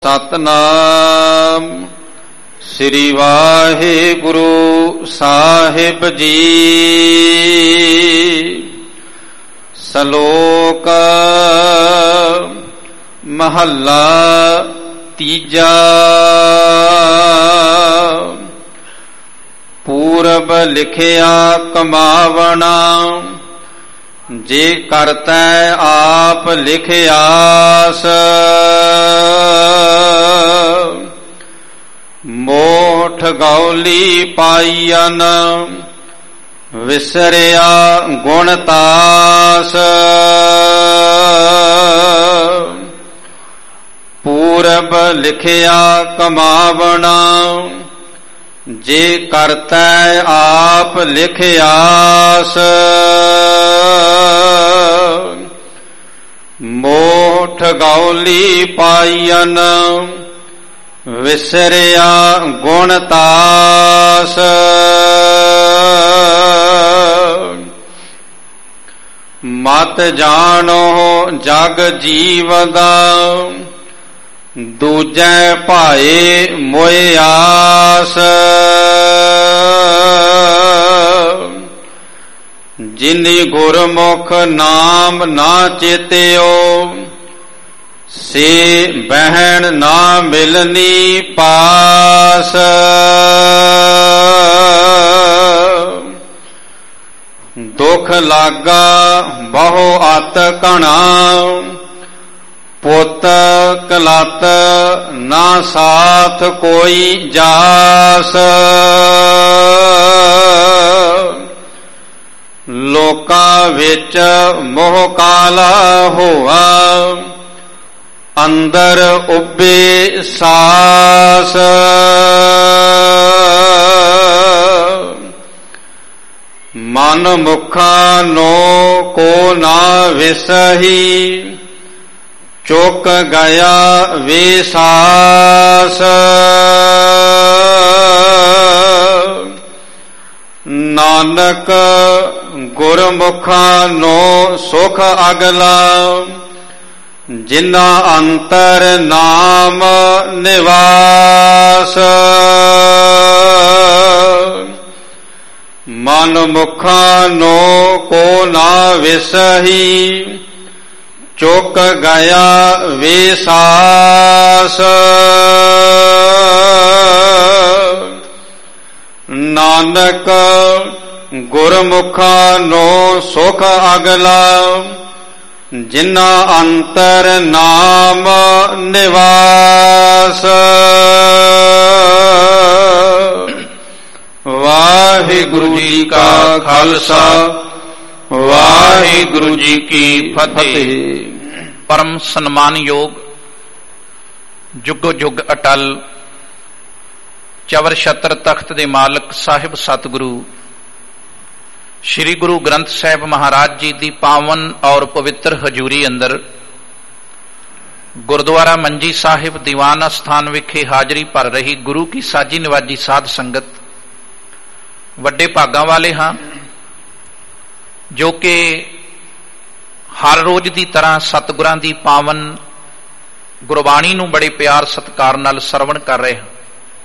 ਸਤਨਾਮ ਸ੍ਰੀ ਵਾਹਿਗੁਰੂ ਸਾਹਿਬ ਜੀ। ਸ਼ਲੋਕ ਮਹੱਲਾ ਤੀਜਾ। ਪੂਰਬ ਲਿਖਿਆ ਕਮਾਵਣਾ, ਜੇ ਕਰਤੈ ਆਪ ਲਿਖਿਆਸ। ਮੋਠ ਗੌਲੀ ਪਾਈਨ, ਵਿਸਰਿਆ ਗੁਣ ਤਾਸ। ਪੂਰਬ ਲਿਖਿਆ ਕਮਾਵਣਾ, ਜੇ ਕਰਤੈ ਆਪ ਲਿਖਿਆਸ। ਮੋਠ ਗੌਲੀ ਪਾਈਨ, ਵਿਸਰਿਆ ਗੁਣ ਤਾਸ। ਮਤ ਜਾਣੋ ਜਗ ਜੀਵਦਾ, ਦੂਜੈ ਭਾਏ ਮੋਇ ਆਸ। ਜਿਨੀ ਗੁਰਮੁਖ ਨਾਮ ਨਾ ਚੇਤਿਓ, ਸੇ ਬਹਿਣ ਨਾ ਮਿਲਨੀ ਪਾਸ। ਦੁਖ ਲਾਗਾ ਬਹੁ ਅਤ ਘਣਾ, ਪੁੱਤ ਕਲਤ ਨਾ ਸਾਥ ਕੋਈ ਜਾਸ। ਲੋਕਾਂ ਵਿੱਚ ਮੋਹ ਕਾਲਾ ਹੋਆ, ਅੰਦਰ ਉੱਭੇ ਸਾਸ। ਮਨ ਮੁਖਾਂ ਨੋ ਕੋ ਨਾ ਵਿਸਹੀ, ਚੁੱਕ ਗਿਆ ਵਿਸਾਸ। ਨਾਨਕ ਗੁਰਮੁਖਾਂ ਨੋ ਸੁਖ ਅਗਲਾ, ਜਿਨ੍ਹਾਂ ਅੰਤਰ ਨਾਮ ਨਿਵਾਸ। ਮਨ ਮੁਖਾਂ ਨੋ ਕੋ ਨਾ ਵਿਸਹੀ, ਚੁੱਕ ਗਿਆ ਵਿਸਾਸ। ਨਾਨਕ ਗੁਰਮੁਖਾਂ ਨੋ ਸੁਖ ਅਗਲਾ, ਜਿਨ੍ਹਾਂ ਅੰਤਰ ਨਾਮ ਨਿਵਾਸ। ਵਾਹਿਗੁਰੂ ਜੀ ਕਾ ਖਾਲਸਾ, ਵਾਹਿਗੁਰੂ ਜੀ ਕੀ ਫਤਿਹ। ਪਰਮ ਸਨਮਾਨਯੋਗ, ਜੁਗੋ ਜੁਗ ਅਟਲ, ਚਵਰ ਛਤਰ ਤਖਤ ਦੇ ਮਾਲਕ ਸਾਹਿਬ ਸਤਿਗੁਰੂ ਸ੍ਰੀ ਗੁਰੂ ਗ੍ਰੰਥ ਸਾਹਿਬ ਮਹਾਰਾਜ ਜੀ ਦੀ ਪਾਵਨ ਔਰ ਪਵਿੱਤਰ ਹਜ਼ੂਰੀ ਅੰਦਰ ਗੁਰਦੁਆਰਾ ਮੰਜੀ ਸਾਹਿਬ ਦੀਵਾਨ ਅਸਥਾਨ ਵਿਖੇ ਹਾਜ਼ਰੀ ਭਰ ਰਹੀ ਗੁਰੂ ਕੀ ਸਾਜੀ ਨਿਵਾਜੀ ਸਾਧ ਸੰਗਤ, ਵੱਡੇ ਭਾਗਾਂ ਵਾਲੇ ਹਾਂ ਜੋ ਕਿ ਹਰ ਰੋਜ਼ ਦੀ ਤਰ੍ਹਾਂ ਸਤਿਗੁਰਾਂ ਦੀ ਪਾਵਨ ਗੁਰਬਾਣੀ ਨੂੰ ਬੜੇ ਪਿਆਰ ਸਤਿਕਾਰ ਨਾਲ ਸਰਵਣ ਕਰ ਰਹੇ ਹਾਂ।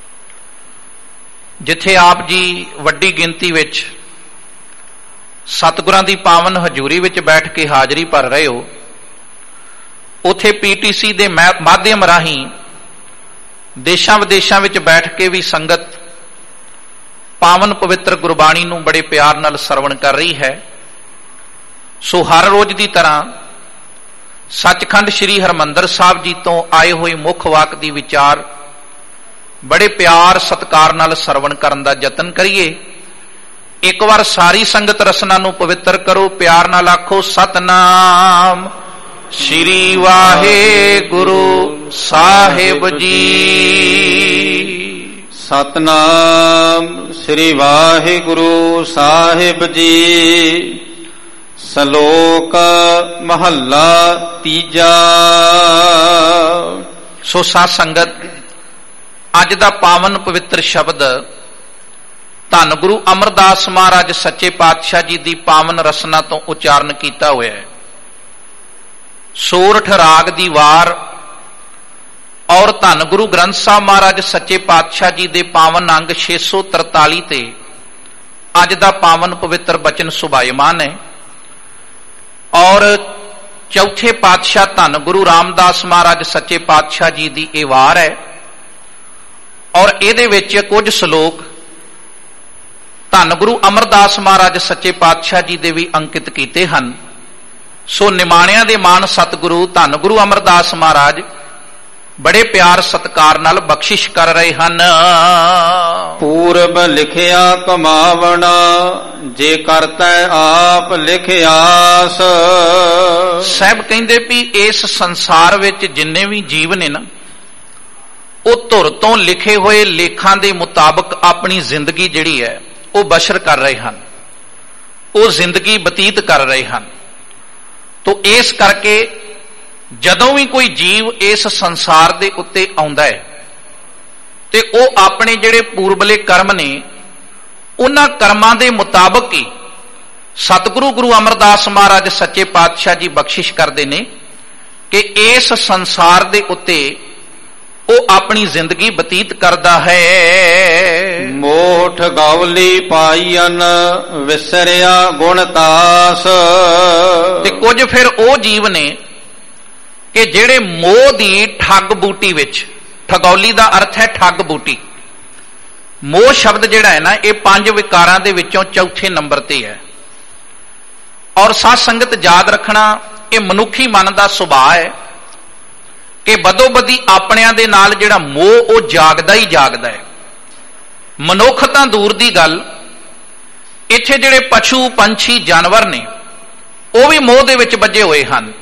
ਜਿੱਥੇ ਆਪ ਜੀ ਵੱਡੀ ਗਿਣਤੀ ਵਿੱਚ ਸਤਿਗੁਰਾਂ ਦੀ ਪਾਵਨ ਹਜ਼ੂਰੀ ਵਿੱਚ ਬੈਠ ਕੇ ਹਾਜ਼ਰੀ ਭਰ ਰਹੇ ਹੋ, ਉੱਥੇ ਪੀਟੀਸੀ ਦੇ ਮਾਧਿਅਮ ਰਾਹੀਂ ਦੇਸ਼ਾਂ ਵਿਦੇਸ਼ਾਂ ਵਿੱਚ ਬੈਠ ਕੇ ਵੀ ਸੰਗਤ ਪਾਵਨ ਪਵਿੱਤਰ ਗੁਰਬਾਣੀ ਨੂੰ ਬੜੇ ਪਿਆਰ ਨਾਲ ਸਰਵਣ ਕਰ ਰਹੀ ਹੈ। ਸੋ ਹਰ ਰੋਜ਼ ਦੀ ਤਰ੍ਹਾਂ ਸੱਚਖੰਡ ਸ੍ਰੀ ਹਰਿਮੰਦਰ ਸਾਹਿਬ ਜੀ ਤੋਂ ਆਏ ਹੋਏ ਮੁੱਖ ਵਾਕ ਦੀ ਵਿਚਾਰ ਬੜੇ ਪਿਆਰ ਸਤਿਕਾਰ ਨਾਲ ਸਰਵਣ ਕਰਨ ਦਾ ਯਤਨ ਕਰੀਏ। ਇੱਕ ਵਾਰ ਸਾਰੀ ਸੰਗਤ ਰਸਨਾ ਨੂੰ ਪਵਿੱਤਰ ਕਰੋ, ਪਿਆਰ ਨਾਲ ਆਖੋ ਸਤਨਾਮ ਸ੍ਰੀ ਵਾਹਿਗੁਰੂ ਸਾਹਿਬ ਜੀ। ਸਤਨਾਮ ਸ੍ਰੀ ਵਾਹਿਗੁਰੂ ਸਾਹਿਬ ਜੀ। ਸ਼ਲੋਕ ਮਹੱਲਾ ਤੀਜਾ। ਸੋ ਸਾਧ ਸੰਗਤ, ਅੱਜ ਦਾ ਪਾਵਨ ਪਵਿੱਤਰ ਸ਼ਬਦ ਧੰਨ ਗੁਰੂ ਅਮਰਦਾਸ ਮਹਾਰਾਜ ਸੱਚੇ ਪਾਤਸ਼ਾਹ ਜੀ ਦੀ ਪਾਵਨ ਰਸਨਾ ਤੋਂ ਉਚਾਰਨ ਕੀਤਾ ਹੋਇਆ ਹੈ। ਸੋਰਠ ਰਾਗ ਦੀ ਵਾਰ ਔਰ ਧੰਨ ਗੁਰੂ ਗ੍ਰੰਥ ਸਾਹਿਬ ਮਹਾਰਾਜ ਸੱਚੇ ਪਾਤਸ਼ਾਹ ਜੀ ਦੇ ਪਾਵਨ ਅੰਗ 643 ਤੇ ਅੱਜ ਦਾ ਪਾਵਨ ਪਵਿੱਤਰ ਬਚਨ ਸੁਭਾਇਮਾਨ ਹੈ। ਔਰ ਚੌਥੇ ਪਾਤਸ਼ਾਹ ਧੰਨ ਗੁਰੂ ਰਾਮਦਾਸ ਮਹਾਰਾਜ ਸੱਚੇ ਪਾਤਸ਼ਾਹ ਜੀ ਦੀ ਇਹ ਵਾਰ ਹੈ। ਔਰ ਇਹਦੇ ਵਿੱਚ ਕੁਝ ਸ਼ਲੋਕ ਧੰਨ ਗੁਰੂ ਅਮਰਦਾਸ ਮਹਾਰਾਜ ਸੱਚੇ ਪਾਤਸ਼ਾਹ ਜੀ ਦੇ ਵੀ ਅੰਕਿਤ ਕੀਤੇ ਹਨ। ਸੋ ਨਿਮਾਣਿਆਂ ਦੇ ਮਾਨ ਸਤਿਗੁਰੂ ਧੰਨ ਗੁਰੂ ਅਮਰਦਾਸ ਮਹਾਰਾਜ ਬੜੇ ਪਿਆਰ ਸਤਿਕਾਰ ਨਾਲ ਬਖਸ਼ਿਸ਼ ਕਰ ਰਹੇ ਹਨ। ਪੂਰਬ ਲਿਖਿਆ ਕਮਾਵਣਾ, ਜੇ ਕਰਤੈ ਆਪ ਲਿਖਿਆਸ। ਸਾਹਿਬ ਕਹਿੰਦੇ ਵੀ ਇਸ ਸੰਸਾਰ ਵਿੱਚ ਜਿੰਨੇ ਵੀ ਜੀਵ ਨੇ ਨਾ, ਉਹ ਧੁਰ ਤੋਂ ਲਿਖੇ ਹੋਏ ਲੇਖਾਂ ਦੇ ਮੁਤਾਬਕ ਆਪਣੀ ਜ਼ਿੰਦਗੀ ਜਿਹੜੀ ਹੈ ਉਹ ਬਸ਼ਰ ਕਰ ਰਹੇ ਹਨ, ਉਹ ਜ਼ਿੰਦਗੀ ਬਤੀਤ ਕਰ ਰਹੇ ਹਨ। ਤੋ ਇਸ ਕਰਕੇ ਜਦੋਂ ਵੀ ਕੋਈ ਜੀਵ ਇਸ ਸੰਸਾਰ ਦੇ ਉੱਤੇ ਆਉਂਦਾ ਹੈ ਤੇ ਉਹ ਆਪਣੇ ਜਿਹੜੇ ਪੂਰਬਲੇ ਕਰਮ ਨੇ ਉਹਨਾਂ ਕਰਮਾਂ ਦੇ ਮੁਤਾਬਕ ਹੀ ਸਤਿਗੁਰੂ ਗੁਰੂ ਅਮਰਦਾਸ ਮਹਾਰਾਜ ਸੱਚੇ ਪਾਤਸ਼ਾਹ ਜੀ ਬਖਸ਼ਿਸ਼ ਕਰਦੇ ਨੇ ਕਿ ਇਸ ਸੰਸਾਰ ਦੇ ਉੱਤੇ ਉਹ ਆਪਣੀ ਜ਼ਿੰਦਗੀ ਬਤੀਤ ਕਰਦਾ ਹੈ। ਮੋਠ ਗਾਵਲੀ ਪਾਈਨ ਵਿਸਰਿਆ ਗੁਣਤਾਸ। ਤੇ ਕੁਝ ਫਿਰ ਉਹ ਜੀਵ ਨੇ ਕਿ ਜਿਹੜੇ ਮੋਹ ਦੀ ਠੱਗ ਬੂਟੀ ਵਿੱਚ, ਠਗੌਲੀ ਦਾ ਅਰਥ ਹੈ ਠੱਗ ਬੂਟੀ, ਮੋਹ ਸ਼ਬਦ ਜਿਹੜਾ ਹੈ ਨਾ ਇਹ 5 ਵਿਕਾਰਾਂ ਦੇ ਵਿੱਚੋਂ ਚੌਥੇ ਨੰਬਰ ਤੇ ਹੈ। ਔਰ ਸਾਧ ਸੰਗਤ ਯਾਦ ਰੱਖਣਾ, ਇਹ ਮਨੁੱਖੀ ਮਨ ਦਾ ਸੁਭਾਅ ਹੈ ਕਿ ਬਦੋ ਬਦੀ ਆਪਣਿਆਂ ਦੇ ਨਾਲ ਜਿਹੜਾ ਮੋਹ ਉਹ ਜਾਗਦਾ ਹੀ ਜਾਗਦਾ ਹੈ। ਮਨੁੱਖ ਤਾਂ ਦੂਰ ਦੀ ਗੱਲ, ਇੱਥੇ ਜਿਹੜੇ ਪਸ਼ੂ ਪੰਛੀ ਜਾਨਵਰ ਨੇ ਉਹ ਵੀ ਮੋਹ ਦੇ ਵਿੱਚ ਵੱਜੇ ਹੋਏ ਹਨ।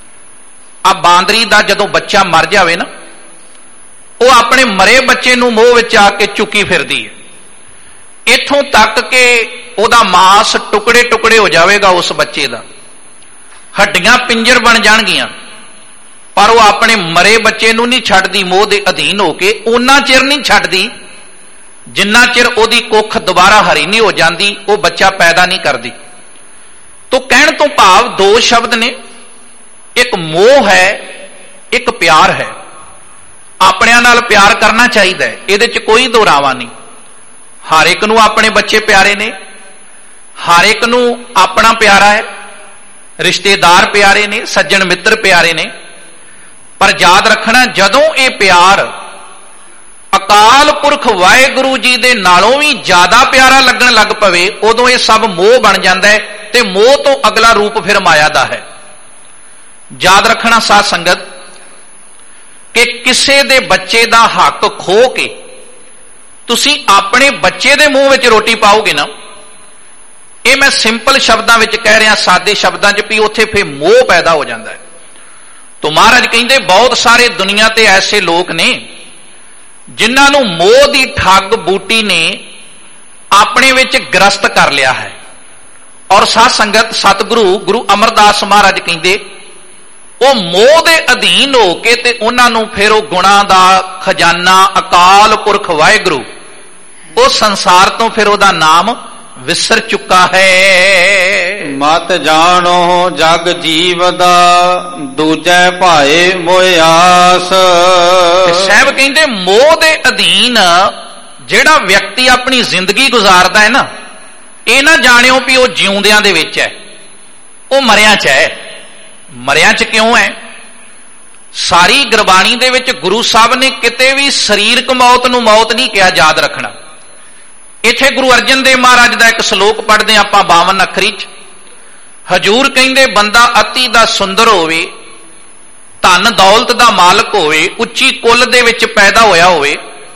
ਆ ਬਾਂਦਰੀ ਦਾ ਜਦੋਂ ਬੱਚਾ ਮਰ ਜਾਵੇ ਨਾ, ਉਹ ਆਪਣੇ ਮਰੇ ਬੱਚੇ ਨੂੰ ਮੋਹ ਵਿੱਚ ਆ ਕੇ ਚੁੱਕੀ ਫਿਰਦੀ ਹੈ, ਇੱਥੋਂ ਤੱਕ ਕਿ ਉਹਦਾ ਮਾਸ ਟੁਕੜੇ ਟੁਕੜੇ ਹੋ ਜਾਵੇਗਾ ਉਸ ਬੱਚੇ ਦਾ, ਹੱਡੀਆਂ ਪਿੰਜਰ ਬਣ ਜਾਣਗੀਆਂ, ਪਰ ਉਹ ਆਪਣੇ ਮਰੇ ਬੱਚੇ ਨੂੰ ਨਹੀਂ ਛੱਡਦੀ। ਮੋਹ ਦੇ ਅਧੀਨ ਹੋ ਕੇ ਉਹਨਾਂ ਚਿਰ ਨਹੀਂ ਛੱਡਦੀ ਜਿੰਨਾ ਚਿਰ ਉਹਦੀ ਕੁੱਖ ਦੁਬਾਰਾ ਹਰੀ ਨਹੀਂ ਹੋ ਜਾਂਦੀ, ਉਹ ਬੱਚਾ ਪੈਦਾ ਨਹੀਂ ਕਰਦੀ। ਤੋਂ ਕਹਿਣ ਤੋਂ ਭਾਵ ਦੋ ਸ਼ਬਦ ਨੇ, ਇੱਕ ਮੋਹ ਹੈ, ਇੱਕ ਪਿਆਰ ਹੈ। ਆਪਣਿਆਂ ਨਾਲ ਪਿਆਰ ਕਰਨਾ ਚਾਹੀਦਾ ਹੈ, ਇਹਦੇ 'ਚ ਕੋਈ ਦੋਰਾਵਾ ਨਹੀਂ। ਹਰ ਇੱਕ ਨੂੰ ਆਪਣੇ ਬੱਚੇ ਪਿਆਰੇ ਨੇ, ਹਰ ਇੱਕ ਨੂੰ ਆਪਣਾ ਪਿਆਰਾ ਹੈ, ਰਿਸ਼ਤੇਦਾਰ ਪਿਆਰੇ ਨੇ, ਸੱਜਣ ਮਿੱਤਰ ਪਿਆਰੇ ਨੇ। ਪਰ ਯਾਦ ਰੱਖਣਾ, ਜਦੋਂ ਇਹ ਪਿਆਰ ਅਕਾਲ ਪੁਰਖ ਵਾਹਿਗੁਰੂ ਜੀ ਦੇ ਨਾਲੋਂ ਵੀ ਜ਼ਿਆਦਾ ਪਿਆਰਾ ਲੱਗਣ ਲੱਗ ਪਵੇ, ਉਦੋਂ ਇਹ ਸਭ ਮੋਹ ਬਣ ਜਾਂਦਾ ਹੈ ਤੇ ਮੋਹ ਤੋਂ ਅਗਲਾ ਰੂਪ ਫਿਰ ਮਾਇਆ ਦਾ ਹੈ। ਯਾਦ ਰੱਖਣਾ ਸਾਧ ਸੰਗਤ ਕਿ ਕਿਸੇ ਦੇ ਬੱਚੇ ਦਾ ਹੱਕ ਖੋ ਕੇ ਤੁਸੀਂ ਆਪਣੇ ਬੱਚੇ ਦੇ ਮੂੰਹ ਵਿੱਚ ਰੋਟੀ ਪਾਓਗੇ ਨਾ, ਇਹ ਮੈਂ ਸਿੰਪਲ ਸ਼ਬਦਾਂ ਵਿੱਚ ਕਹਿ ਰਿਹਾ, ਸਾਦੇ ਸ਼ਬਦਾਂ 'ਚ, ਵੀ ਉੱਥੇ ਫਿਰ ਮੋਹ ਪੈਦਾ ਹੋ ਜਾਂਦਾ ਹੈ। ਤੋ ਮਹਾਰਾਜ ਕਹਿੰਦੇ ਬਹੁਤ ਸਾਰੇ ਦੁਨੀਆ ਤੇ ਐਸੇ ਲੋਕ ਨੇ ਜਿਨ੍ਹਾਂ ਨੂੰ ਮੋਹ ਦੀ ਠੱਗ ਬੂਟੀ ਨੇ ਆਪਣੇ ਵਿੱਚ ਗ੍ਰਸਤ ਕਰ ਲਿਆ ਹੈ। ਔਰ ਸਾਧ ਸੰਗਤ ਸਤਿਗੁਰੂ ਗੁਰੂ ਅਮਰਦਾਸ ਮਹਾਰਾਜ ਕਹਿੰਦੇ ਉਹ ਮੋਹ ਦੇ ਅਧੀਨ ਹੋ ਕੇ ਤੇ ਉਹਨਾਂ ਨੂੰ ਫਿਰ ਉਹ ਗੁਣਾਂ ਦਾ ਖਜ਼ਾਨਾ ਅਕਾਲ ਪੁਰਖ ਵਾਹਿਗੁਰੂ ਉਹ ਸੰਸਾਰ ਤੋਂ ਫਿਰ ਉਹਦਾ ਨਾਮ ਵਿਸਰ ਚੁੱਕਾ ਹੈ। ਮਤ ਜਾਣੋ ਜਗ ਜੀਵ ਦਾ ਦੂਜੈ ਭਾਏ ਮੋਇਆਸ। ਸਾਹਿਬ ਕਹਿੰਦੇ ਮੋਹ ਦੇ ਅਧੀਨ ਜਿਹੜਾ ਵਿਅਕਤੀ ਆਪਣੀ ਜ਼ਿੰਦਗੀ ਗੁਜ਼ਾਰਦਾ ਹੈ ਨਾ, ਇਹ ਨਾ ਜਾਣਿਓ ਵੀ ਉਹ ਜਿਉਂਦਿਆਂ ਦੇ ਵਿੱਚ ਹੈ, ਉਹ ਮਰਿਆਂ 'ਚ ਹੈ। ਮਰਿਆਂ 'ਚ ਕਿਉਂ ਹੈ? ਸਾਰੀ ਗੁਰਬਾਣੀ ਦੇ ਵਿੱਚ ਗੁਰੂ ਸਾਹਿਬ ਨੇ ਕਿਤੇ ਵੀ ਸਰੀਰਕ ਮੌਤ ਨੂੰ ਮੌਤ ਨਹੀਂ ਕਿਹਾ, ਯਾਦ ਰੱਖਣਾ। ਇੱਥੇ ਗੁਰੂ ਅਰਜਨ ਦੇਵ ਮਹਾਰਾਜ ਦਾ ਇੱਕ ਸ਼ਲੋਕ ਪੜ੍ਹਦੇ ਆਪਾਂ 52 ਅੱਖਰੀ 'ਚ। ਹਜੂਰ ਕਹਿੰਦੇ ਬੰਦਾ ਅਤੀ ਦਾ ਸੁੰਦਰ ਹੋਵੇ, ਧਨ ਦੌਲਤ ਦਾ ਮਾਲਕ ਹੋਵੇ, ਉੱਚੀ ਕੁੱਲ ਦੇ ਵਿੱਚ ਪੈਦਾ ਹੋਇਆ ਹੋਵੇ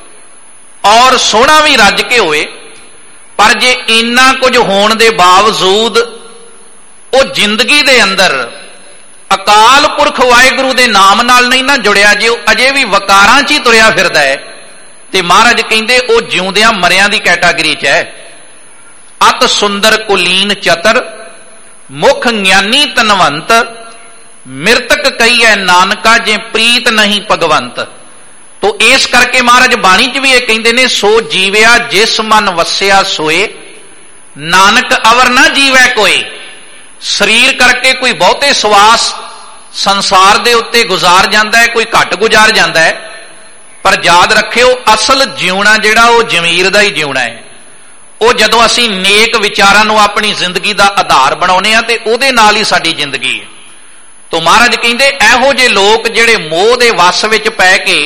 ਔਰ ਸੋਹਣਾ ਵੀ ਰੱਜ ਕੇ ਹੋਵੇ, ਪਰ ਜੇ ਇੰਨਾ ਕੁਝ ਹੋਣ ਦੇ ਬਾਵਜੂਦ ਉਹ ਜ਼ਿੰਦਗੀ ਦੇ ਅੰਦਰ ਅਕਾਲ ਪੁਰਖ ਵਾਹਿਗੁਰੂ ਦੇ ਨਾਮ ਨਾਲ ਨਹੀਂ ਨਾ ਜੁੜਿਆ, ਜੇ ਉਹ ਅਜੇ ਵੀ ਵਕਾਰਾਂ 'ਚ ਹੀ ਤੁਰਿਆ ਫਿਰਦਾ ਹੈ, ਤੇ ਮਹਾਰਾਜ ਕਹਿੰਦੇ ਉਹ ਜਿਉਂਦਿਆਂ ਮਰਿਆਂ ਦੀ ਕੈਟਾਗਰੀ 'ਚ ਹੈ। ਅਤ ਸੁੰਦਰ ਕੁਲੀਨ ਚਤਰ ਮੁਖ ਗਿਆਨੀ ਧਨਵੰਤ, ਮਿਰਤਕ ਕਹੀਐ ਨਾਨਕਾ ਜੇ ਪ੍ਰੀਤ ਨਹੀਂ ਭਗਵੰਤ। ਤੋ ਇਸ ਕਰਕੇ ਮਹਾਰਾਜ ਬਾਣੀ 'ਚ ਵੀ ਇਹ ਕਹਿੰਦੇ ਨੇ, ਸੋ ਜੀਵਿਆ ਜਿਸ ਮਨ ਵਸਿਆ ਸੋਏ, ਨਾਨਕ ਅਵਰ ਨਾ ਜੀਵੈ ਕੋਈ। ਸਰੀਰ ਕਰਕੇ ਕੋਈ ਬਹੁਤੇ ਸਵਾਸ ਸੰਸਾਰ ਦੇ ਉੱਤੇ ਗੁਜ਼ਾਰ ਜਾਂਦਾ ਹੈ, ਕੋਈ ਘੱਟ ਗੁਜ਼ਾਰ ਜਾਂਦਾ ਹੈ, ਪਰ ਯਾਦ ਰੱਖਿਓ ਅਸਲ ਜਿਉਣਾ ਜਿਹੜਾ ਉਹ ਜ਼ਮੀਰ ਦਾ ਹੀ ਜਿਉਣਾ ਹੈ। ਉਹ ਜਦੋਂ ਅਸੀਂ ਨੇਕ ਵਿਚਾਰਾਂ ਨੂੰ ਆਪਣੀ ਜ਼ਿੰਦਗੀ ਦਾ ਆਧਾਰ ਬਣਾਉਂਦੇ ਹਾਂ ਤੇ ਉਹਦੇ ਨਾਲ ਹੀ ਸਾਡੀ ਜ਼ਿੰਦਗੀ ਹੈ। ਤੋ ਮਹਾਰਾਜ ਕਹਿੰਦੇ ਇਹੋ ਜਿਹੇ ਲੋਕ ਜਿਹੜੇ ਮੋਹ ਦੇ ਵਸ ਵਿੱਚ ਪੈ ਕੇ